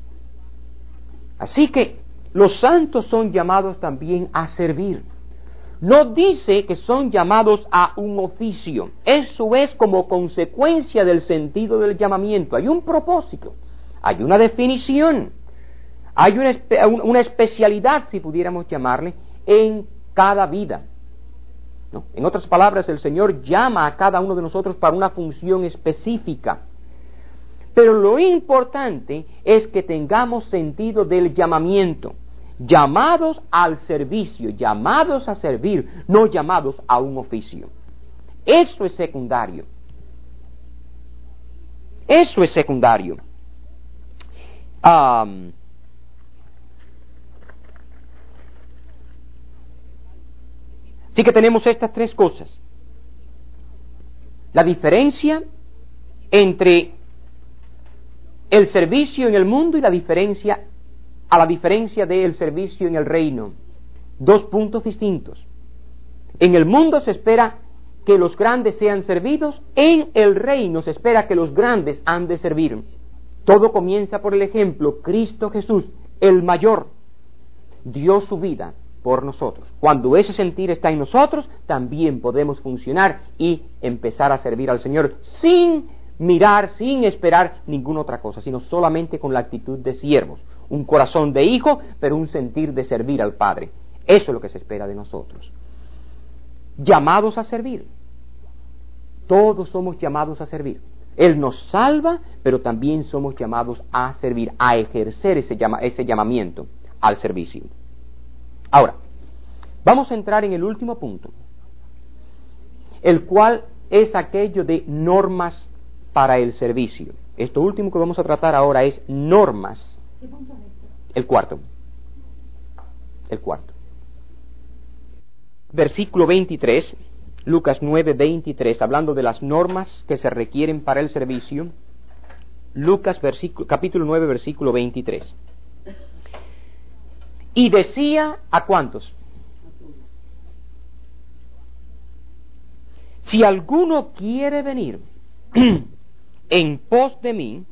Así que los santos son llamados también a servir. No dice que son llamados a un oficio. Eso es como consecuencia del sentido del llamamiento. Hay un propósito, hay una definición, hay una especialidad, si pudiéramos llamarle, en cada vida. ¿No? En otras palabras, el Señor llama a cada uno de nosotros para una función específica. Pero lo importante es que tengamos sentido del llamamiento. Llamados al servicio, llamados a servir, no llamados a un oficio. Eso es secundario. Eso es secundario. Así que tenemos estas tres cosas. La diferencia entre el servicio en el mundo y la diferencia del servicio en el reino. Dos puntos distintos. En el mundo se espera que los grandes sean servidos, en el reino se espera que los grandes han de servir. Todo comienza por el ejemplo. Cristo Jesús, el mayor, dio su vida por nosotros. Cuando ese sentir está en nosotros, también podemos funcionar y empezar a servir al Señor sin mirar, sin esperar ninguna otra cosa, sino solamente con la actitud de siervos, un corazón de hijo, pero un sentir de servir al Padre. Eso es lo que se espera de nosotros. llamados a servir. Todos somos llamados a servir. Él nos salva, pero también somos llamados a servir, a ejercer ese llamamiento al servicio. Ahora, vamos a entrar en el último punto, el cual es aquello de normas para el servicio. Esto último que vamos a tratar ahora es normas. ¿Qué punto es este? El cuarto. Versículo 23, Lucas 9:23, hablando de las normas que se requieren para el servicio. Lucas capítulo 9, versículo 23. Y decía, ¿a cuántos? Si alguno quiere venir en pos de mí,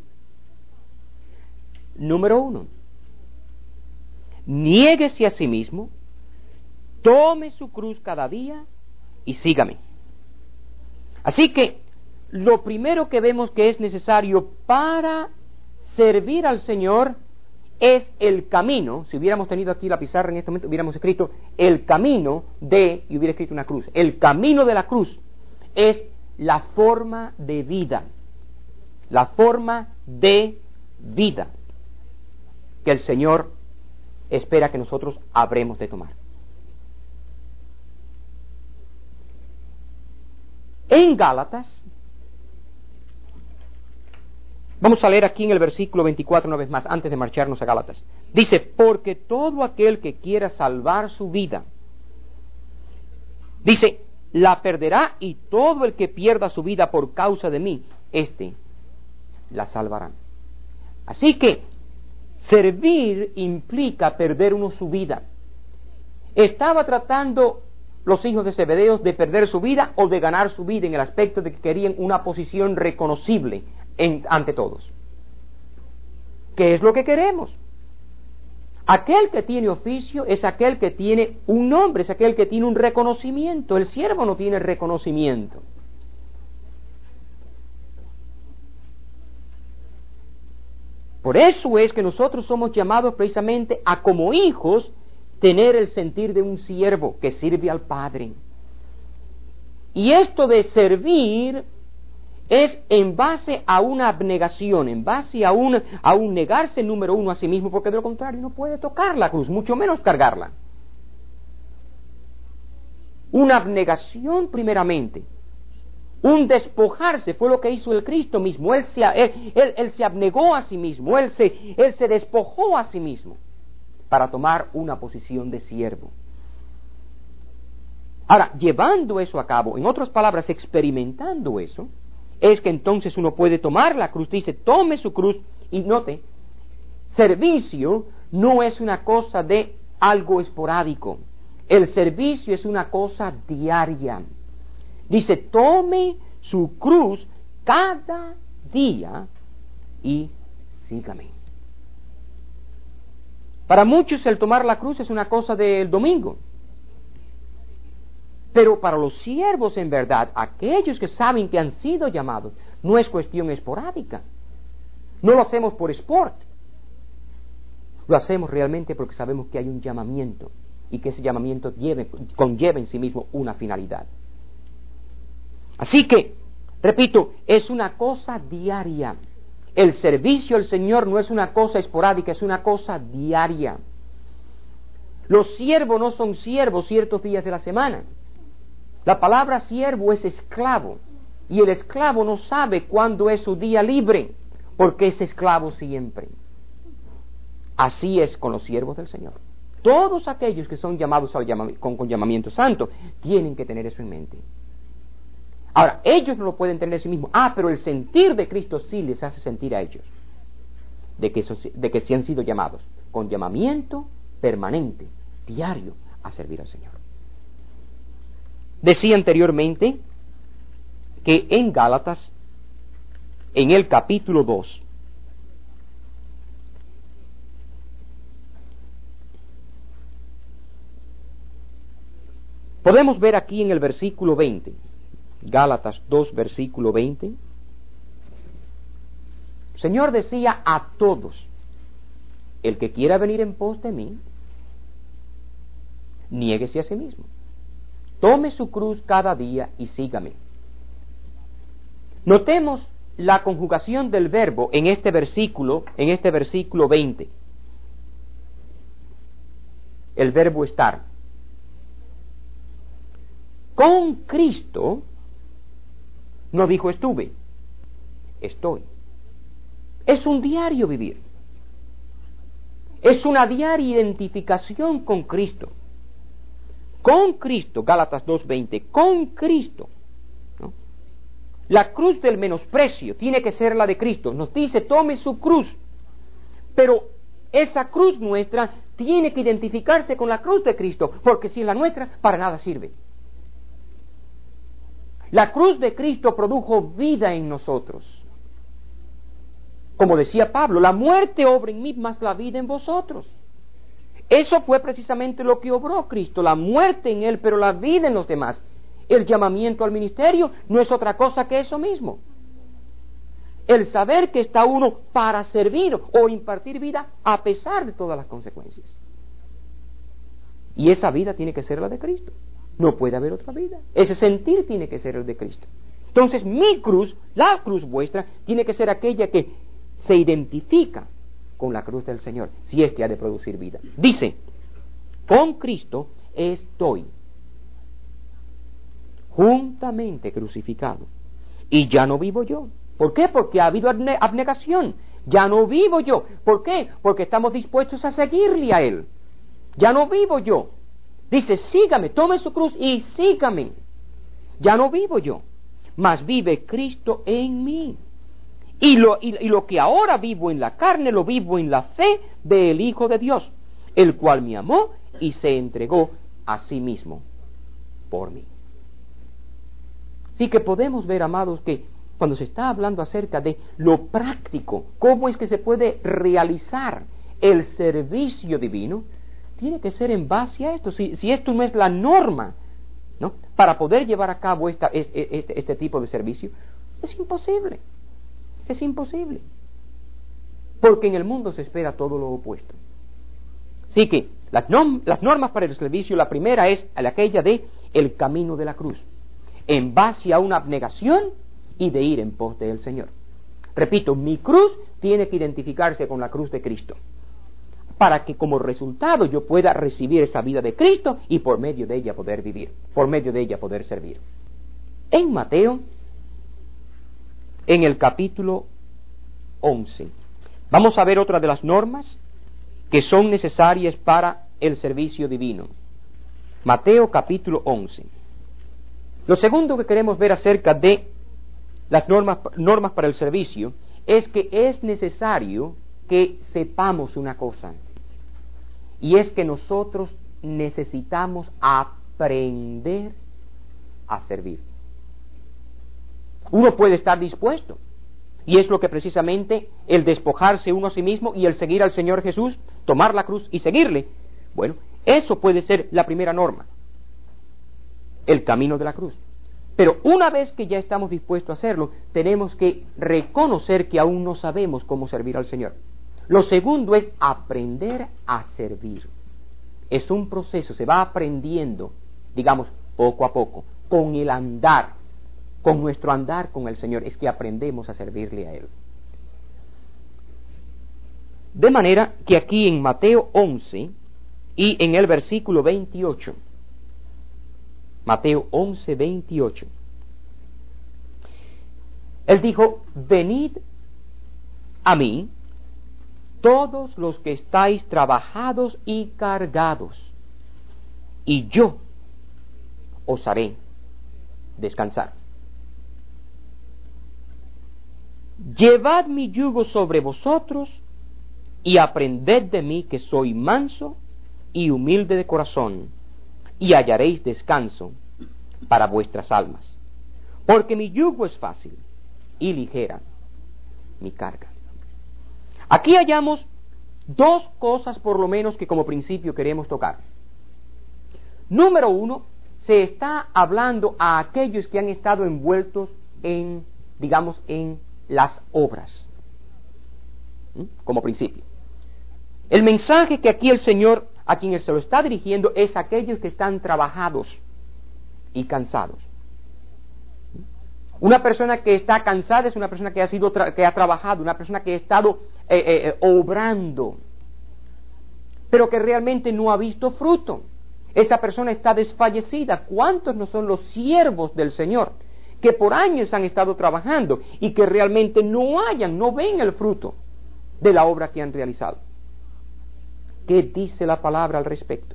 número 1, niéguese a sí mismo, tome su cruz cada día y sígame. Así que lo primero que vemos que es necesario para servir al Señor es el camino. Si hubiéramos tenido aquí la pizarra en este momento, hubiéramos escrito el camino de, y hubiera escrito una cruz. El camino de la cruz es la forma de vida. La forma de vida que el Señor espera que nosotros habremos de tomar. En Gálatas, vamos a leer aquí en el versículo 24 una vez más, antes de marcharnos a Gálatas. Dice, porque todo aquel que quiera salvar su vida, dice, la perderá, y todo el que pierda su vida por causa de mí, la salvará. Así que servir implica perder uno su vida. Estaba tratando los hijos de Zebedeo de perder su vida o de ganar su vida, en el aspecto de que querían una posición reconocible ante todos. ¿Qué es lo que queremos? Aquel que tiene oficio es aquel que tiene un nombre, es aquel que tiene un reconocimiento. El siervo no tiene reconocimiento. Por eso es que nosotros somos llamados precisamente a, como hijos, tener el sentir de un siervo que sirve al Padre. Y esto de servir es en base a una abnegación, en base a un negarse, número 1, a sí mismo, porque de lo contrario no puede tocar la cruz, mucho menos cargarla. Una abnegación primeramente, un despojarse, fue lo que hizo el Cristo mismo. Él se abnegó a sí mismo, él se despojó a sí mismo para tomar una posición de siervo. Ahora, llevando eso a cabo, en otras palabras, experimentando eso, es que entonces uno puede tomar la cruz. Dice, tome su cruz, y note, servicio no es una cosa de algo esporádico. El servicio es una cosa diaria. Dice, tome su cruz cada día y sígame. Para muchos el tomar la cruz es una cosa del domingo. Pero para los siervos, en verdad, aquellos que saben que han sido llamados, no es cuestión esporádica. No lo hacemos por sport. Lo hacemos realmente porque sabemos que hay un llamamiento y que ese llamamiento conlleva en sí mismo una finalidad. Así que, repito, es una cosa diaria. El servicio al Señor no es una cosa esporádica, es una cosa diaria. Los siervos no son siervos ciertos días de la semana. La palabra siervo es esclavo, y el esclavo no sabe cuándo es su día libre, porque es esclavo siempre. Así es con los siervos del Señor. Todos aquellos que son llamados con llamamiento santo tienen que tener eso en mente. Ahora, ellos no lo pueden tener en sí mismos. Pero el sentir de Cristo sí les hace sentir a ellos de que sí han sido llamados con llamamiento permanente, diario, a servir al Señor. Decía anteriormente que en Gálatas, en el capítulo 2, podemos ver aquí en el versículo 20, Gálatas 2, versículo 20, el Señor decía a todos, el que quiera venir en pos de mí, niéguese a sí mismo, tome su cruz cada día y sígame. Notemos la conjugación del verbo en este versículo 20. El verbo estar. Con Cristo no dijo estuve, estoy. Es un diario vivir. Es una diaria identificación con Cristo. Con Cristo, Gálatas 2:20, con Cristo. ¿No? La cruz del menosprecio tiene que ser la de Cristo. Nos dice, tome su cruz. Pero esa cruz nuestra tiene que identificarse con la cruz de Cristo, porque si es la nuestra, para nada sirve. La cruz de Cristo produjo vida en nosotros. Como decía Pablo, la muerte obra en mí, más la vida en vosotros. Eso fue precisamente lo que obró Cristo, la muerte en Él, pero la vida en los demás. El llamamiento al ministerio no es otra cosa que eso mismo. El saber que está uno para servir o impartir vida a pesar de todas las consecuencias. Y esa vida tiene que ser la de Cristo. No puede haber otra vida. Ese sentir tiene que ser el de Cristo. Entonces mi cruz, la cruz vuestra, tiene que ser aquella que se identifica con la cruz del Señor, si es que ha de producir vida. Dice, con Cristo estoy juntamente crucificado, y ya no vivo yo. ¿Por qué? Porque ha habido abnegación. Ya no vivo yo. ¿Por qué? Porque estamos dispuestos a seguirle a Él. Ya no vivo yo. Dice, sígame, tome su cruz y sígame. Ya no vivo yo, mas vive Cristo en mí. Y lo que ahora vivo en la carne, lo vivo en la fe del Hijo de Dios, el cual me amó y se entregó a sí mismo por mí. Así que podemos ver, amados, que cuando se está hablando acerca de lo práctico, cómo es que se puede realizar el servicio divino, tiene que ser en base a esto. Si esto no es la norma, ¿no?, para poder llevar a cabo este tipo de servicio, es imposible. Es imposible. Porque en el mundo se espera todo lo opuesto. Así que las normas para el servicio, la primera es aquella de el camino de la cruz, en base a una abnegación y de ir en pos del Señor. Repito, mi cruz tiene que identificarse con la cruz de Cristo, para que como resultado yo pueda recibir esa vida de Cristo y por medio de ella poder vivir, por medio de ella poder servir. En Mateo, en el capítulo 11, vamos a ver otra de las normas que son necesarias para el servicio divino. Mateo capítulo 11. Lo segundo que queremos ver acerca de las normas para el servicio es que es necesario que sepamos una cosa, y es que nosotros necesitamos aprender a servir. Uno puede estar dispuesto, y es lo que precisamente el despojarse uno a sí mismo y el seguir al Señor Jesús, tomar la cruz y seguirle, bueno, eso puede ser la primera norma, el camino de la cruz. Pero una vez que ya estamos dispuestos a hacerlo, tenemos que reconocer que aún no sabemos cómo servir al Señor. Lo segundo es aprender a servir. Es un proceso, se va aprendiendo, digamos, poco a poco, con el andar, con nuestro andar con el Señor, es que aprendemos a servirle a Él. De manera que aquí en Mateo 11 y en el versículo 28, Mateo 11, 28, Él dijo, venid a mí, todos los que estáis trabajados y cargados, y yo os haré descansar. Llevad mi yugo sobre vosotros y aprended de mí, que soy manso y humilde de corazón, y hallaréis descanso para vuestras almas, porque mi yugo es fácil y ligera mi carga. Aquí hallamos dos cosas por lo menos que como principio queremos tocar. Número uno, se está hablando a aquellos que han estado envueltos en, digamos, en las obras, como principio. El mensaje que aquí el Señor, a quien se lo está dirigiendo, es a aquellos que están trabajados, y cansados. Una persona que está cansada es una persona que ha trabajado, una persona que ha estado obrando, pero que realmente no ha visto fruto. Esa persona está desfallecida. ¿Cuántos no son los siervos del Señor que por años han estado trabajando y que realmente no ven el fruto de la obra que han realizado? ¿Qué dice la palabra al respecto?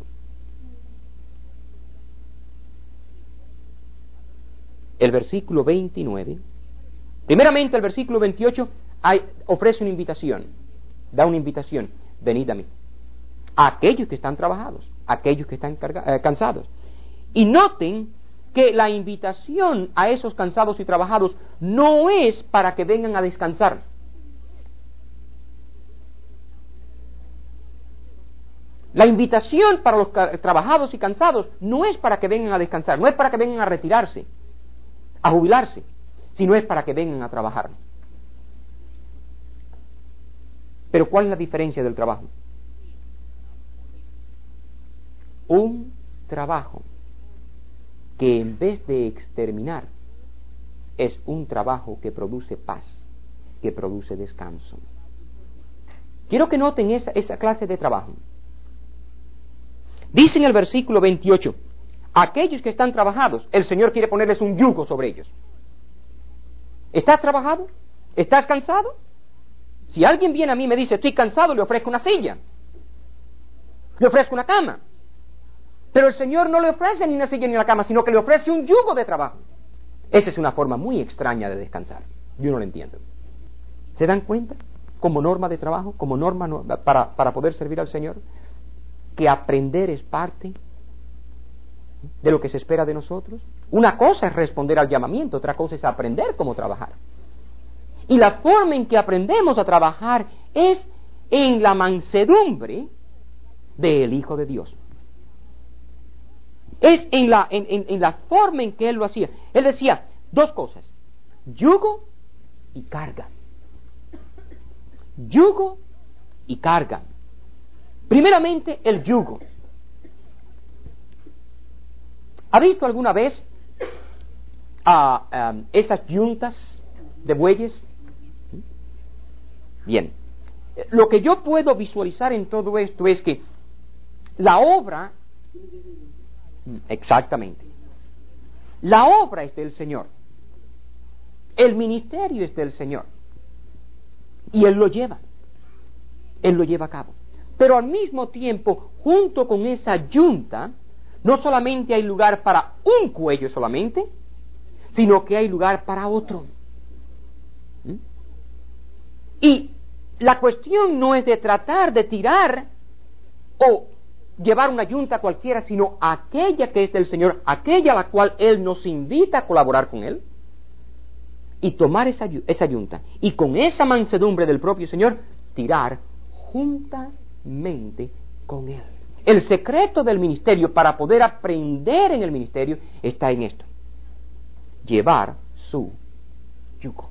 El versículo 29, primeramente el versículo 28 ofrece una invitación, da una invitación: venid a mí, a aquellos que están trabajados, a aquellos que están cansados. Y noten que la invitación a esos cansados y trabajados no es para que vengan a descansar. La invitación para los trabajados y cansados no es para que vengan a descansar, no es para que vengan a retirarse, a jubilarse, sino es para que vengan a trabajar. Pero ¿cuál es la diferencia del trabajo? Un trabajo que en vez de exterminar es un trabajo que produce paz, que produce descanso. Quiero que noten esa clase de trabajo. Dice en el versículo 28, aquellos que están trabajados, el Señor quiere ponerles un yugo sobre ellos. ¿Estás trabajado? ¿Estás cansado? Si alguien viene a mí y me dice, estoy cansado, le ofrezco una silla, le ofrezco una cama. Pero el Señor no le ofrece ni una silla ni una cama, sino que le ofrece un yugo de trabajo. Esa es una forma muy extraña de descansar. Yo no lo entiendo. ¿Se dan cuenta? Como norma de trabajo, como norma para poder servir al Señor, que aprender es parte de lo que se espera de nosotros. Una cosa es responder al llamamiento, otra cosa es aprender cómo trabajar. Y la forma en que aprendemos a trabajar es en la mansedumbre del Hijo de Dios. Es en la forma en que Él lo hacía. Él decía dos cosas: yugo y carga. Yugo y carga. Primeramente, el yugo. ¿Ha visto alguna vez esas yuntas de bueyes? Bien. Lo que yo puedo visualizar en todo esto es que la obra, exactamente, la obra es del Señor, el ministerio es del Señor, y Él lo lleva a cabo. Pero al mismo tiempo, junto con esa yunta, no solamente hay lugar para un cuello solamente, sino que hay lugar para otro. Y la cuestión no es de tratar de tirar o llevar una yunta cualquiera, sino aquella que es del Señor, aquella a la cual Él nos invita a colaborar con Él, y tomar esa yunta, y con esa mansedumbre del propio Señor, tirar juntamente con Él. El secreto del ministerio, para poder aprender en el ministerio, está en esto: llevar su yugo,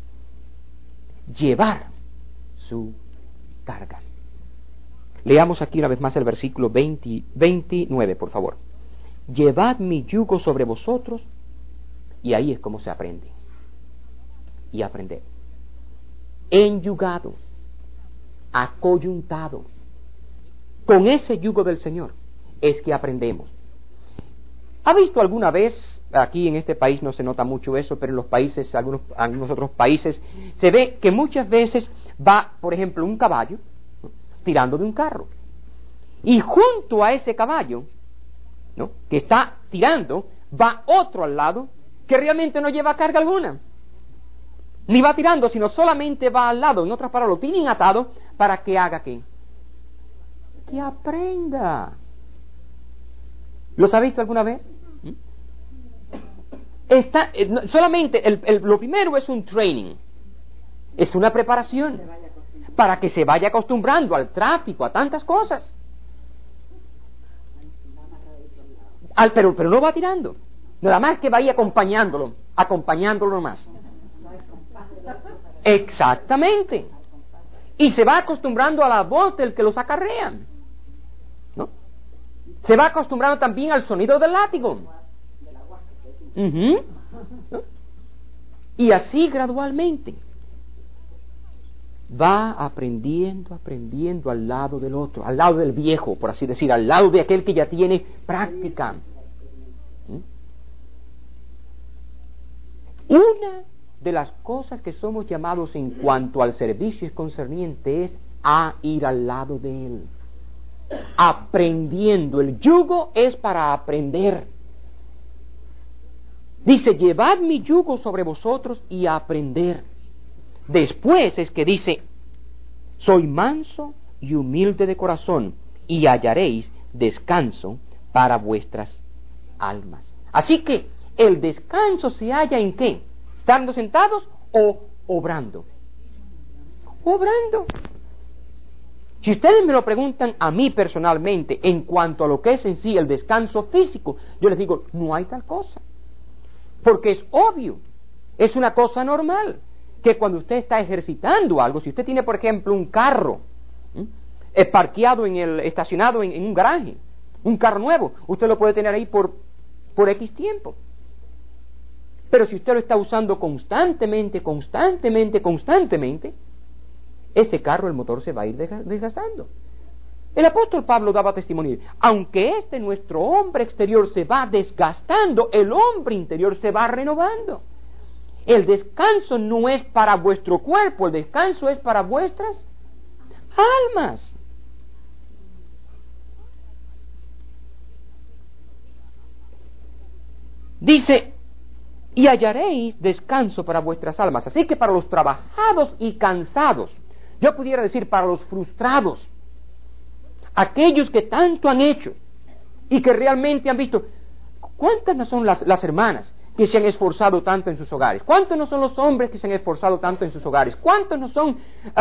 llevar su carga. Leamos aquí una vez más el versículo 29, por favor. Llevad mi yugo sobre vosotros, y ahí es como se aprende. Y aprender. Enyugado, acoyuntado, con ese yugo del Señor, es que aprendemos. ¿Ha visto alguna vez, aquí en este país no se nota mucho eso, pero en los países, algunos otros países, se ve que muchas veces va, por ejemplo, un caballo tirando de un carro, y junto a ese caballo, ¿no?, que está tirando, va otro al lado que realmente no lleva carga alguna, ni va tirando, sino solamente va al lado. En otras palabras, lo tienen atado para que haga ¿qué? Que aprenda. ¿Los ha visto alguna vez? Solamente lo primero es un training, es una preparación para que se vaya acostumbrando al tráfico, a tantas cosas. Pero no va tirando, nada más que vaya acompañándolo nomás. Exactamente. Y se va acostumbrando a la voz del que los acarrea, ¿no? Se va acostumbrando también al sonido del látigo. ¿No? Y así gradualmente va aprendiendo al lado del otro, al lado del viejo, por así decir, al lado de aquel que ya tiene práctica. Una de las cosas que somos llamados en cuanto al servicio concerniente es a ir al lado de él, aprendiendo. El yugo es para aprender. Dice, llevad mi yugo sobre vosotros y aprender. Después es que dice, soy manso y humilde de corazón, y hallaréis descanso para vuestras almas. Así que el descanso se halla ¿en qué? ¿Estando sentados o obrando? Obrando. Si ustedes me lo preguntan a mí personalmente en cuanto a lo que es en sí el descanso físico, yo les digo, no hay tal cosa. Porque es obvio, es una cosa normal, que cuando usted está ejercitando algo, si usted tiene, por ejemplo, un carro estacionado en un garaje, un carro nuevo, usted lo puede tener ahí por X tiempo. Pero si usted lo está usando constantemente, ese carro, el motor se va a ir desgastando. El apóstol Pablo daba testimonio. Aunque nuestro hombre exterior se va desgastando, el hombre interior se va renovando. El descanso no es para vuestro cuerpo, el descanso es para vuestras almas. Dice, y hallaréis descanso para vuestras almas. Así que para los trabajados y cansados, yo pudiera decir para los frustrados, aquellos que tanto han hecho y que realmente han visto, ¿cuántas no son las hermanas que se han esforzado tanto en sus hogares? ¿Cuántos no son los hombres que se han esforzado tanto en sus hogares? ¿Cuántos no son,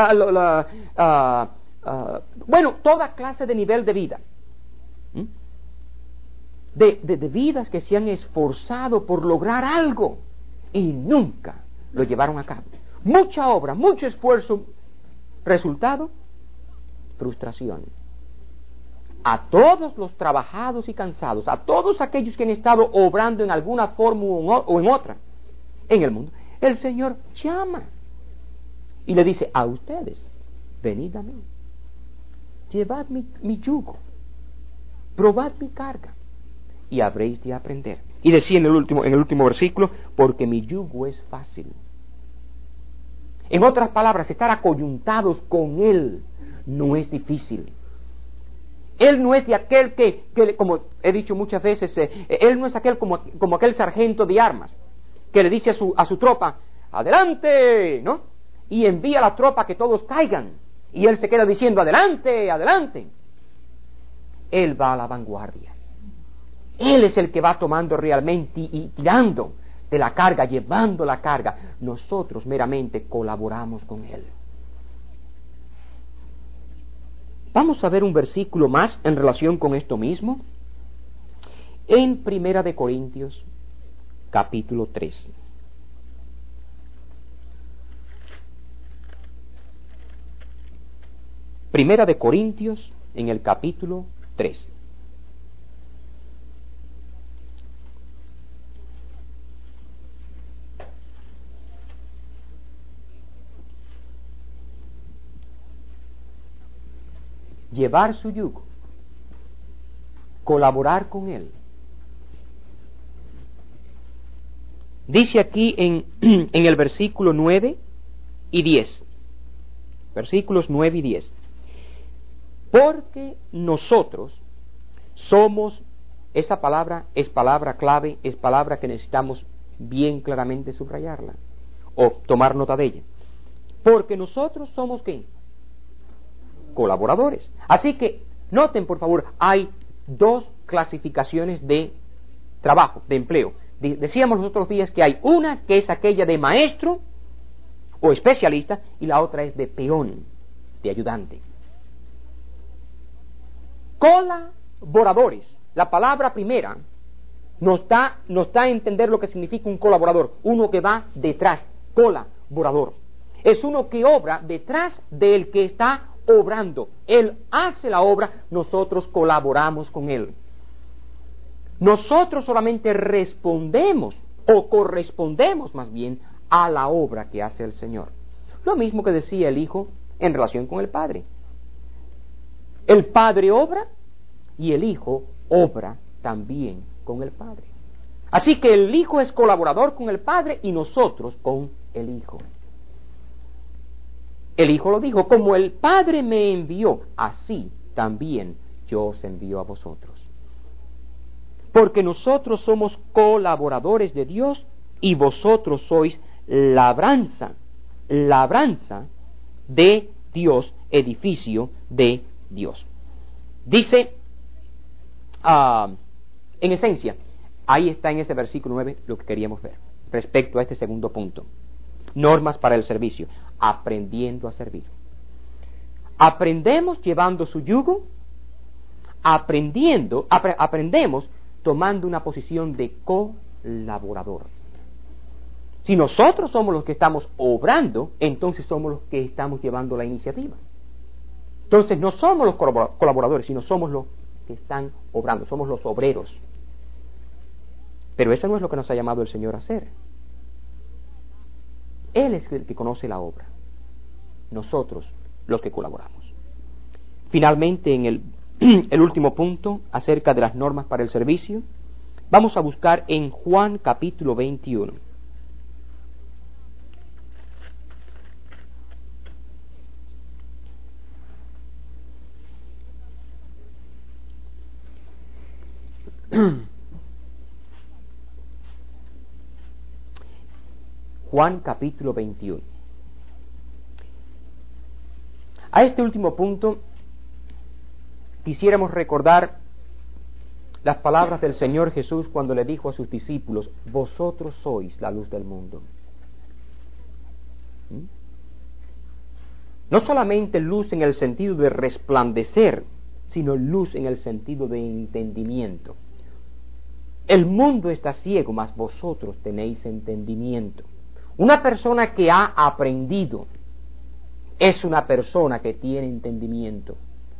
toda clase de nivel de vida? De vidas que se han esforzado por lograr algo y nunca lo llevaron a cabo. Mucha obra, mucho esfuerzo, resultado, frustración. A todos los trabajados y cansados, a todos aquellos que han estado obrando en alguna forma o en otra en el mundo, el Señor llama y le dice a ustedes, venid a mí, llevad mi yugo, probad mi carga y habréis de aprender. Y decía en el último versículo, porque mi yugo es fácil. En otras palabras, estar acoyuntados con Él no es difícil. Él no es de aquel que como he dicho muchas veces, Él no es aquel como aquel sargento de armas, que le dice a su tropa, adelante, ¿no? Y envía a la tropa que todos caigan, y Él se queda diciendo, adelante, adelante. Él va a la vanguardia. Él es el que va tomando realmente y tirando de la carga, llevando la carga. Nosotros meramente colaboramos con Él. Vamos a ver un versículo más en relación con esto mismo. En 1 Corintios, capítulo 3. Primera de Corintios, en el capítulo 3. Llevar su yugo, colaborar con Él. Dice aquí en el versículo 9 y 10, versículos 9 y 10, porque nosotros somos, esa palabra es palabra clave, es palabra que necesitamos bien claramente subrayarla, o tomar nota de ella, porque nosotros somos ¿qué? Colaboradores. Así que noten por favor, hay dos clasificaciones de trabajo, de empleo. Decíamos los otros días que hay una que es aquella de maestro o especialista y la otra es de peón, de ayudante. Colaboradores. La palabra primera nos da a entender lo que significa un colaborador, uno que va detrás, colaborador. Es uno que obra detrás del que está obrando. Él hace la obra, nosotros colaboramos con Él. Nosotros solamente respondemos o correspondemos más bien a la obra que hace el Señor. Lo mismo que decía el Hijo en relación con el Padre. El Padre obra y el Hijo obra también con el Padre. Así que el Hijo es colaborador con el Padre y nosotros con el Hijo. El Hijo lo dijo, como el Padre me envió, así también yo os envío a vosotros. Porque nosotros somos colaboradores de Dios y vosotros sois labranza de Dios, edificio de Dios. Dice, en esencia, ahí está en ese versículo 9 lo que queríamos ver respecto a este segundo punto. Normas para el servicio, aprendiendo a servir. Aprendemos llevando su yugo, aprendemos tomando una posición de colaborador. Si nosotros somos los que estamos obrando, entonces somos los que estamos llevando la iniciativa. Entonces no somos los colaboradores, sino somos los que están obrando, somos los obreros. Pero eso no es lo que nos ha llamado el Señor a hacer. Él es el que conoce la obra, nosotros los que colaboramos. Finalmente, en el último punto, acerca de las normas para el servicio, vamos a buscar en Juan capítulo 21. Juan capítulo 21. A este último punto quisiéramos recordar las palabras del Señor Jesús cuando le dijo a sus discípulos, vosotros sois la luz del mundo. No solamente luz en el sentido de resplandecer, sino luz en el sentido de entendimiento. El mundo está ciego, mas vosotros tenéis entendimiento. Una persona que ha aprendido es una persona que tiene entendimiento.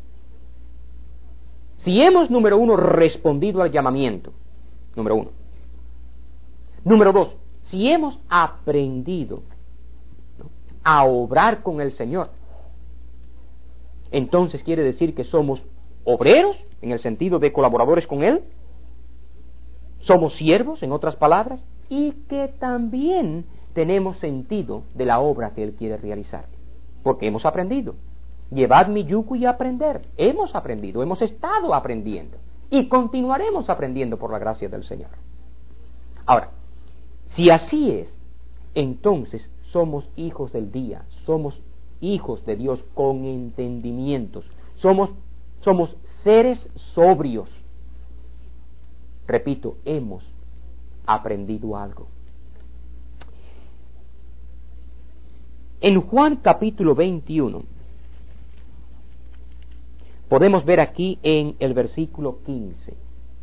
Si hemos, número uno, respondido al llamamiento, número uno. Número dos, si hemos aprendido, ¿no?, a obrar con el Señor, entonces quiere decir que somos obreros, en el sentido de colaboradores con Él, somos siervos, en otras palabras, y que también tenemos sentido de la obra que Él quiere realizar, porque hemos aprendido. Llevad mi yugo y aprender. Hemos aprendido, hemos estado aprendiendo y continuaremos aprendiendo por la gracia del Señor. Ahora, si así es, entonces somos hijos del día, somos hijos de Dios con entendimientos, somos seres sobrios. Repito, hemos aprendido algo. En Juan capítulo 21, podemos ver aquí en el versículo 15.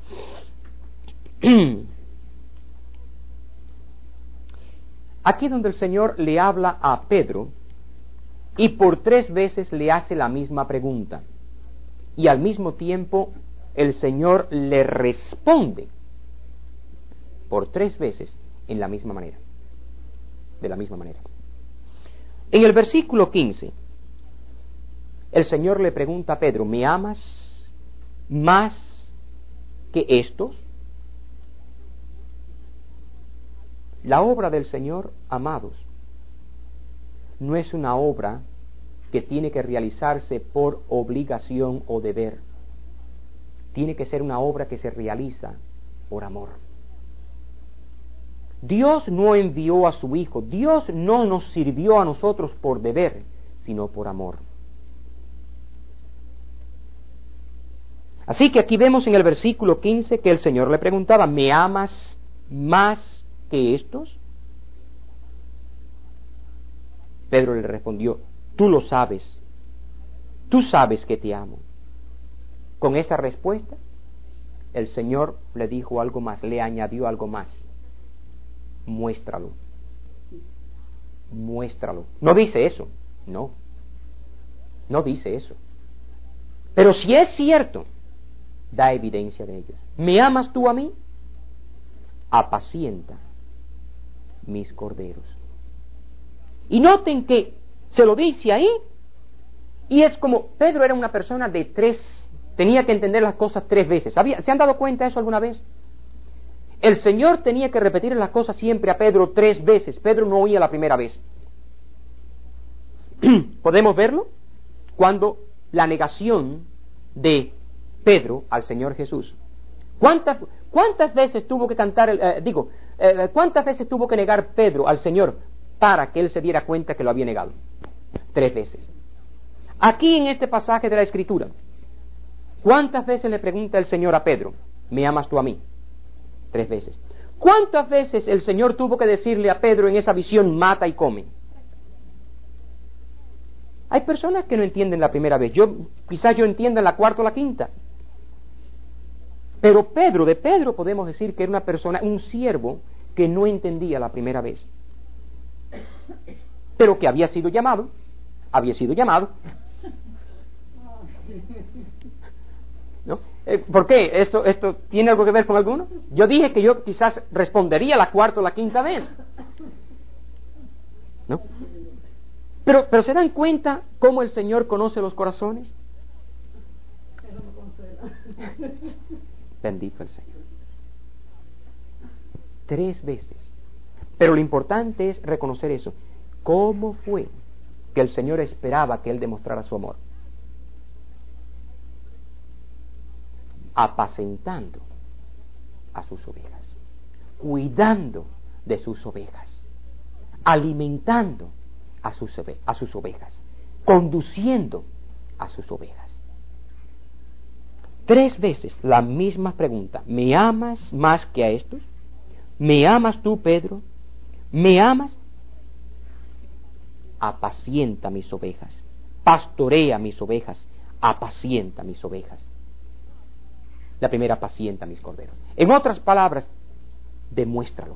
Aquí donde el Señor le habla a Pedro y por 3 veces le hace la misma pregunta. Y al mismo tiempo el Señor le responde por 3 veces en la misma manera. De la misma manera. En el versículo 15, el Señor le pregunta a Pedro, ¿me amas más que estos? La obra del Señor, amados, no es una obra que tiene que realizarse por obligación o deber. Tiene que ser una obra que se realiza por amor. Dios no envió a su Hijo, Dios no nos sirvió a nosotros por deber, sino por amor. Así que aquí vemos en el versículo 15 que el Señor le preguntaba, ¿me amas más que estos? Pedro le respondió, tú lo sabes, tú sabes que te amo. Con esa respuesta, el Señor le dijo algo más, le añadió algo más. Muéstralo. Muéstralo. No dice eso, no dice eso. Pero si es cierto, da evidencia de ello. ¿Me amas tú a mí? Apacienta mis corderos. Y noten que se lo dice ahí, y es como Pedro era una persona de tenía que entender las cosas 3 veces. ¿Se han dado cuenta de eso alguna vez? El Señor tenía que repetir las cosas siempre a Pedro 3 veces. Pedro no oía la primera vez. ¿Podemos verlo? Cuando la negación de Pedro al Señor Jesús. ¿Cuántas veces tuvo que cuántas veces tuvo que negar Pedro al Señor para que él se diera cuenta que lo había negado? 3 veces. Aquí en este pasaje de la Escritura, ¿cuántas veces le pregunta el Señor a Pedro, ¿me amas tú a mí? 3 veces. ¿Cuántas veces el Señor tuvo que decirle a Pedro en esa visión, mata y come? Hay personas que no entienden la primera vez. Quizás yo entienda la 4ª o la 5ª. Pero de Pedro podemos decir que era una persona, un siervo que no entendía la primera vez. Pero que había sido llamado. ¿No? ¿Por qué? ¿Esto tiene algo que ver con alguno? Yo dije que yo quizás respondería la 4ª o la 5ª vez. ¿No? Pero ¿se dan cuenta cómo el Señor conoce los corazones? Bendito el Señor. 3 veces. Pero lo importante es reconocer eso. ¿Cómo fue que el Señor esperaba que Él demostrara su amor? Apacentando a sus ovejas, cuidando de sus ovejas, alimentando a sus ovejas, conduciendo a sus ovejas. 3 veces la misma pregunta: ¿me amas más que a estos? ¿Me amas tú, Pedro? ¿Me amas? Apacienta mis ovejas, pastorea mis ovejas, apacienta mis ovejas. La primera, apacienta mis corderos. En otras palabras, demuéstralo.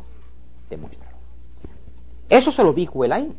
Eso se lo dijo él ahí.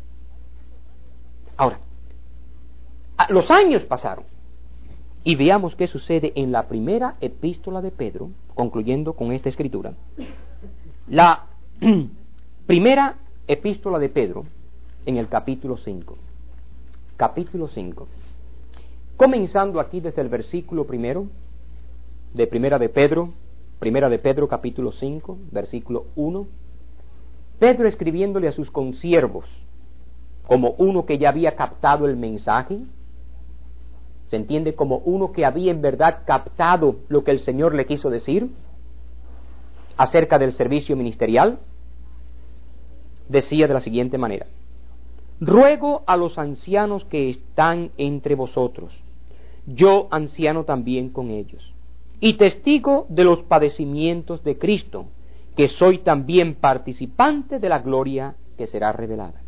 Ahora, los años pasaron y veamos qué sucede en la primera epístola de Pedro, concluyendo con esta escritura. La primera epístola de Pedro, en el capítulo 5. Capítulo 5. Comenzando aquí desde el versículo 1 de Primera de Pedro capítulo 5, versículo 1. Pedro escribiéndole a sus consiervos, como uno que ya había captado el mensaje, se entiende como uno que había en verdad captado lo que el Señor le quiso decir acerca del servicio ministerial, decía de la siguiente manera: ruego a los ancianos que están entre vosotros, yo anciano también con ellos, y testigo de los padecimientos de Cristo, que soy también participante de la gloria que será revelada.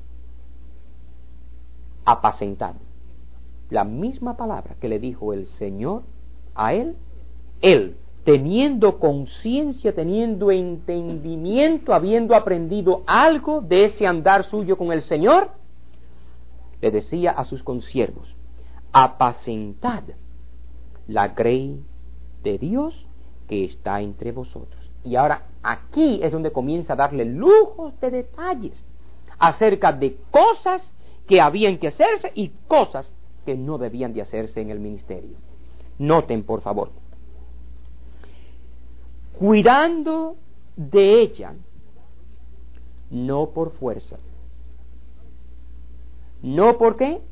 Apacentad. La misma palabra que le dijo el Señor a él, teniendo conciencia, teniendo entendimiento, habiendo aprendido algo de ese andar suyo con el Señor, le decía a sus consiervos: apacentad la grey de Dios que está entre vosotros. Y ahora aquí es donde comienza a darle lujos de detalles acerca de cosas que habían que hacerse y cosas que no debían de hacerse en el ministerio. Noten, por favor: cuidando de ella, no por fuerza. ¿No por qué?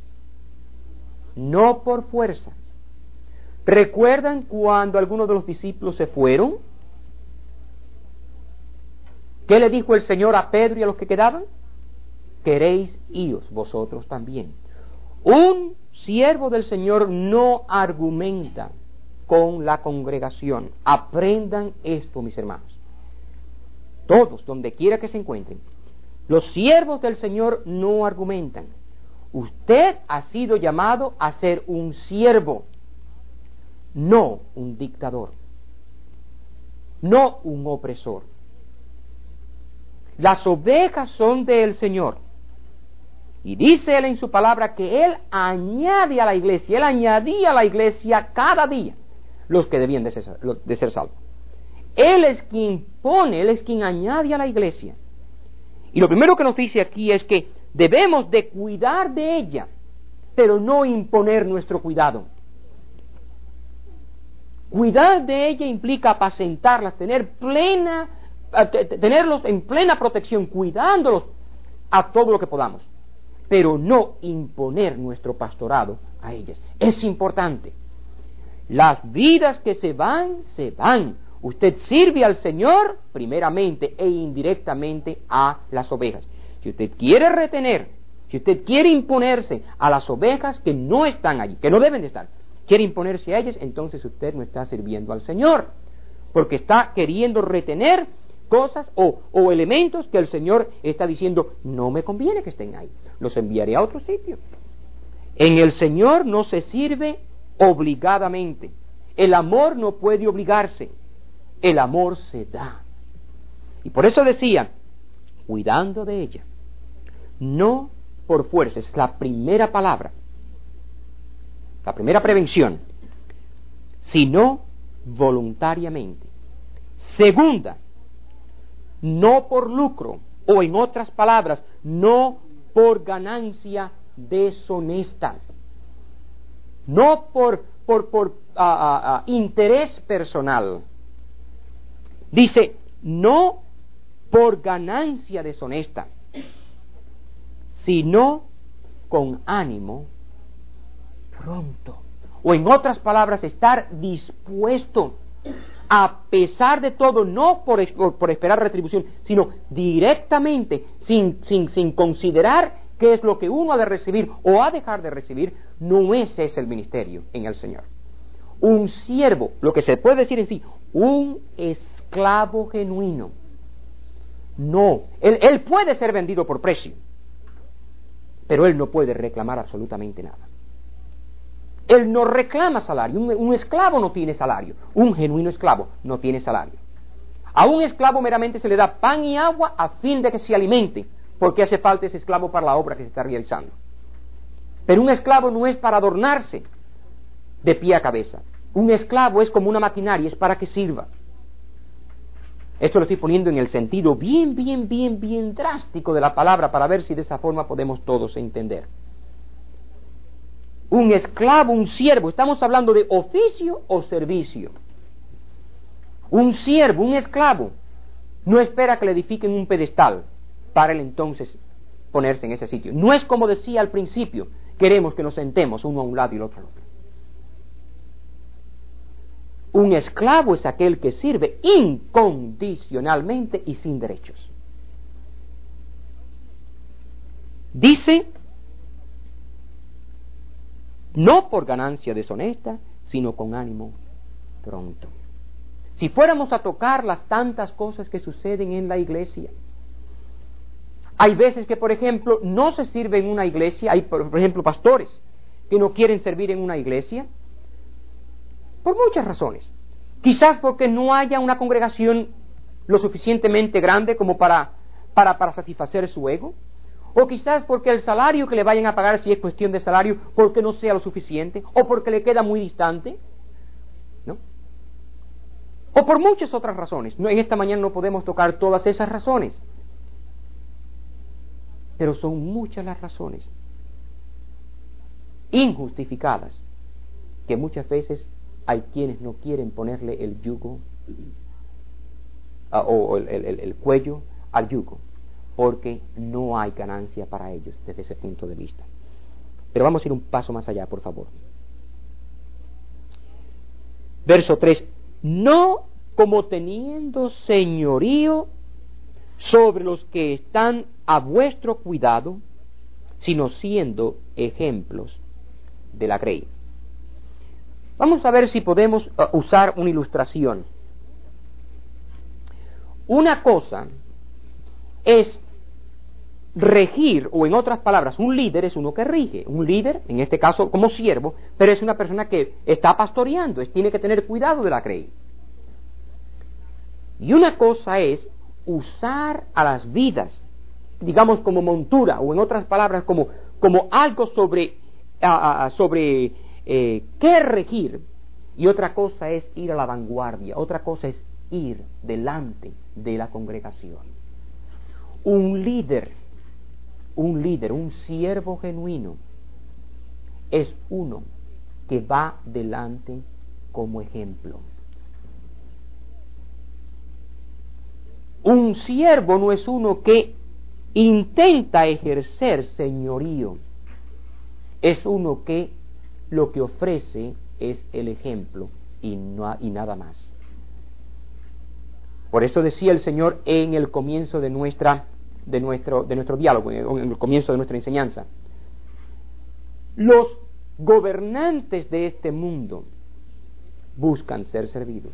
No por fuerza. ¿Recuerdan cuando algunos de los discípulos se fueron? ¿Qué le dijo el Señor a Pedro y a los que quedaban? Queréis iros vosotros también. Un siervo del Señor no argumenta con la congregación. Aprendan esto, mis hermanos. Todos, donde quiera que se encuentren, los siervos del Señor no argumentan. Usted ha sido llamado a ser un siervo, no un dictador, no un opresor. Las ovejas son del Señor. Y dice Él en su palabra que Él añade a la iglesia, Él añadía a la iglesia cada día los que debían de ser salvos. Él es quien pone, Él es quien añade a la iglesia Y lo primero que nos dice aquí es que debemos de cuidar de ella, pero no imponer nuestro cuidado. Cuidar de ella implica apacentarlas, tenerlos en plena protección, cuidándolos a todo lo que podamos, pero no imponer nuestro pastorado a ellas. Es importante. Las vidas que se van, se van. Usted sirve al Señor primeramente e indirectamente a las ovejas. Si usted quiere retener, si usted quiere imponerse a las ovejas que no están allí, que no deben de estar, quiere imponerse a ellas, entonces usted no está sirviendo al Señor, porque está queriendo retener cosas o elementos que el Señor está diciendo, no me conviene que estén ahí, los enviaré a otro sitio. En el Señor no se sirve obligadamente. El amor no puede obligarse, el amor se da. Y por eso decía, cuidando de ella, no por fuerza, es la primera palabra, la primera prevención, sino voluntariamente. Segunda, no por lucro, o en otras palabras, no por ganancia deshonesta, no por interés personal. Dice, no por ganancia deshonesta, sino con ánimo pronto. O en otras palabras, estar dispuesto, a pesar de todo, no por esperar retribución, sino directamente, sin considerar qué es lo que uno ha de recibir o ha de dejar de recibir. No ese es el ministerio en el Señor. Un siervo, lo que se puede decir en sí, un esclavo genuino. No, él puede ser vendido por precio, pero él no puede reclamar absolutamente nada. Él no reclama salario. Un esclavo no tiene salario. Un genuino esclavo no tiene salario. A un esclavo meramente se le da pan y agua a fin de que se alimente, porque hace falta ese esclavo para la obra que se está realizando. Pero un esclavo no es para adornarse de pie a cabeza. Un esclavo es como una maquinaria, es para que sirva. Esto lo estoy poniendo en el sentido bien drástico de la palabra, para ver si de esa forma podemos todos entender. Un esclavo, un siervo, estamos hablando de oficio o servicio. Un siervo, un esclavo, no espera que le edifiquen un pedestal para él entonces ponerse en ese sitio. No es como decía al principio, queremos que nos sentemos uno a un lado y el otro al otro. Un esclavo es aquel que sirve incondicionalmente y sin derechos. Dice, no por ganancia deshonesta, sino con ánimo pronto. Si fuéramos a tocar las tantas cosas que suceden en la iglesia, hay veces que, por ejemplo, no se sirve en una iglesia. Hay, por ejemplo, pastores que no quieren servir en una iglesia por muchas razones. Quizás porque no haya una congregación lo suficientemente grande como para satisfacer su ego, o quizás porque el salario que le vayan a pagar, si es cuestión de salario, porque no sea lo suficiente, o porque le queda muy distante, ¿no? O por muchas otras razones. En esta mañana no podemos tocar todas esas razones, pero son muchas las razones injustificadas que muchas veces hay quienes no quieren ponerle el yugo o el cuello al yugo, porque no hay ganancia para ellos desde ese punto de vista. Pero vamos a ir un paso más allá, por favor. Verso 3. No como teniendo señorío sobre los que están a vuestro cuidado, sino siendo ejemplos de la grey. Vamos a ver si podemos usar una ilustración. Una cosa es regir, o en otras palabras, un líder es uno que rige. Un líder, en este caso como siervo, pero es una persona que está pastoreando, tiene que tener cuidado de la grey. Y una cosa es usar a las vidas, digamos como montura, o en otras palabras como algo sobre qué regir, y otra cosa es ir a la vanguardia, otra cosa es ir delante de la congregación. Un líder, un siervo genuino, es uno que va delante como ejemplo. Un siervo no es uno que intenta ejercer señorío, es uno que lo que ofrece es el ejemplo y nada más. Por eso decía el Señor en el comienzo de nuestro diálogo, en el comienzo de nuestra enseñanza: los gobernantes de este mundo buscan ser servidos.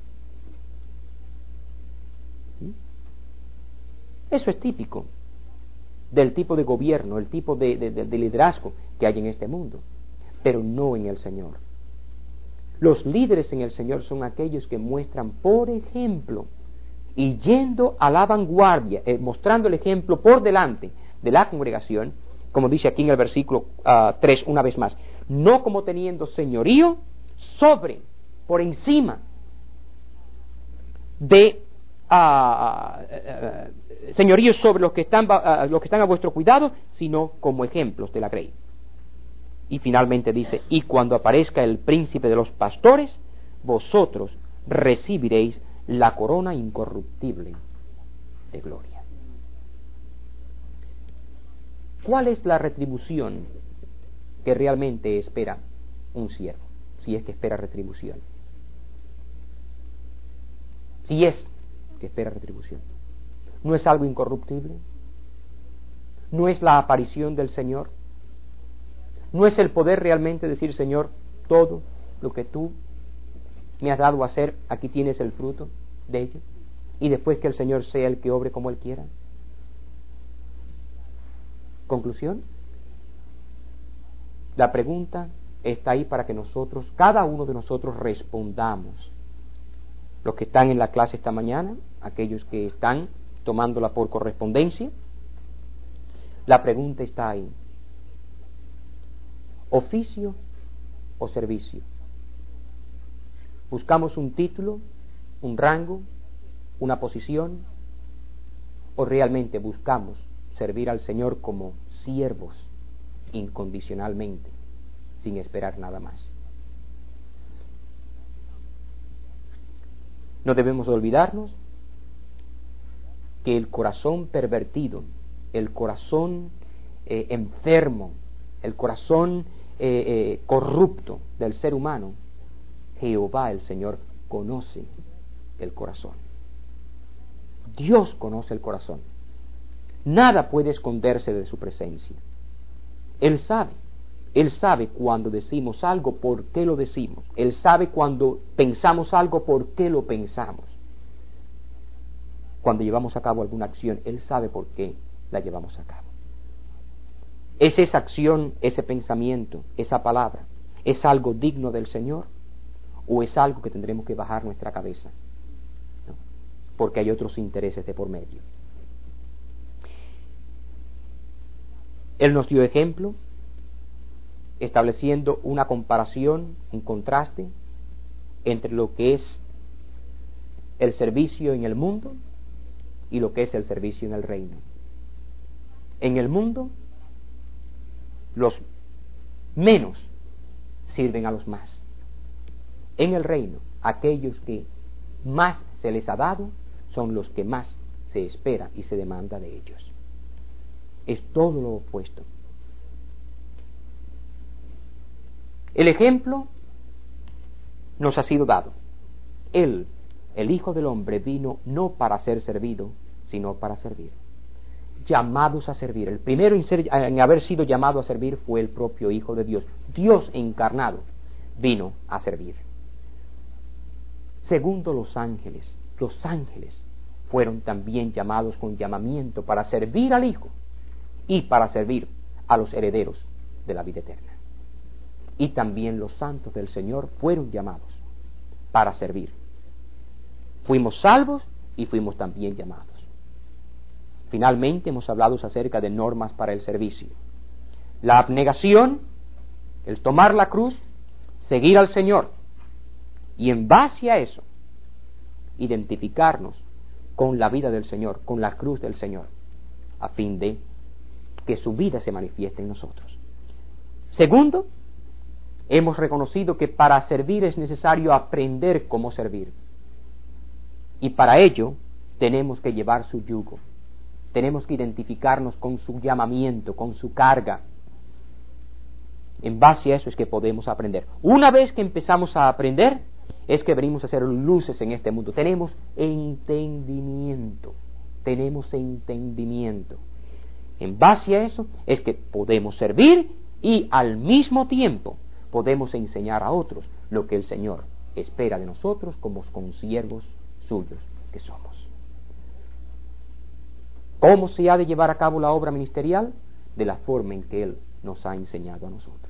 Eso es típico del tipo de gobierno, el tipo de liderazgo que hay en este mundo, pero no en el Señor. Los líderes en el Señor son aquellos que muestran por ejemplo y yendo a la vanguardia, mostrando el ejemplo por delante de la congregación, como dice aquí en el versículo 3 una vez más, no como teniendo señorío por encima de señoríos sobre los que están a vuestro cuidado, sino como ejemplos de la grey. Y finalmente dice: y cuando aparezca el príncipe de los pastores, vosotros recibiréis la corona incorruptible de gloria. ¿Cuál es la retribución que realmente espera un siervo? Si es que espera retribución. Si es que espera retribución. ¿No es algo incorruptible? ¿No es la aparición del Señor? ¿No es el poder realmente decir: Señor, todo lo que tú me has dado a hacer, aquí tienes el fruto de ello? Y después que el Señor sea el que obre como Él quiera. ¿Conclusión? La pregunta está ahí para que nosotros, cada uno de nosotros, respondamos. Los que están en la clase esta mañana, aquellos que están tomándola por correspondencia, la pregunta está ahí: ¿oficio o servicio? ¿Buscamos un título, un rango, una posición? ¿O realmente buscamos servir al Señor como siervos incondicionalmente, sin esperar nada más? No debemos olvidarnos que el corazón pervertido, el corazón enfermo, el corazón corrupto del ser humano, Jehová el Señor conoce el corazón. Dios conoce el corazón. Nada puede esconderse de su presencia. Él sabe cuando decimos algo, por qué lo decimos. Él sabe cuando pensamos algo, por qué lo pensamos. Cuando llevamos a cabo alguna acción, Él sabe por qué la llevamos a cabo. ¿Es esa acción, ese pensamiento, esa palabra, es algo digno del Señor? ¿O es algo que tendremos que bajar nuestra cabeza? ¿No? Porque hay otros intereses de por medio. Él nos dio ejemplo, estableciendo una comparación, un contraste entre lo que es el servicio en el mundo y lo que es el servicio en el reino. En el mundo, los menos sirven a los más. En el reino, aquellos que más se les ha dado son los que más se espera y se demanda de ellos. Es todo lo opuesto. El ejemplo nos ha sido dado. Él, el Hijo del Hombre, vino no para ser servido, sino para servir. Llamados a servir. El primero en haber sido llamado a servir fue el propio Hijo de Dios. Dios encarnado vino a servir. Segundo, los ángeles. Los ángeles fueron también llamados con llamamiento para servir al Hijo y para servir a los herederos de la vida eterna. Y también los santos del Señor fueron llamados para servir. Fuimos salvos y fuimos también llamados. Finalmente hemos hablado acerca de normas para el servicio. La abnegación, el tomar la cruz, seguir al Señor. Y en base a eso, identificarnos con la vida del Señor, con la cruz del Señor. a fin de que su vida se manifieste en nosotros. Segundo, hemos reconocido que para servir es necesario aprender cómo servir. Y para ello tenemos que llevar su yugo. Tenemos que identificarnos con su llamamiento, con su carga. En base a eso es que podemos aprender. Una vez que empezamos a aprender, es que venimos a ser luces en este mundo. Tenemos entendimiento. Tenemos entendimiento. En base a eso es que podemos servir y al mismo tiempo podemos enseñar a otros lo que el Señor espera de nosotros como consiervos suyos que somos. ¿Cómo se ha de llevar a cabo la obra ministerial? De la forma en que Él nos ha enseñado a nosotros.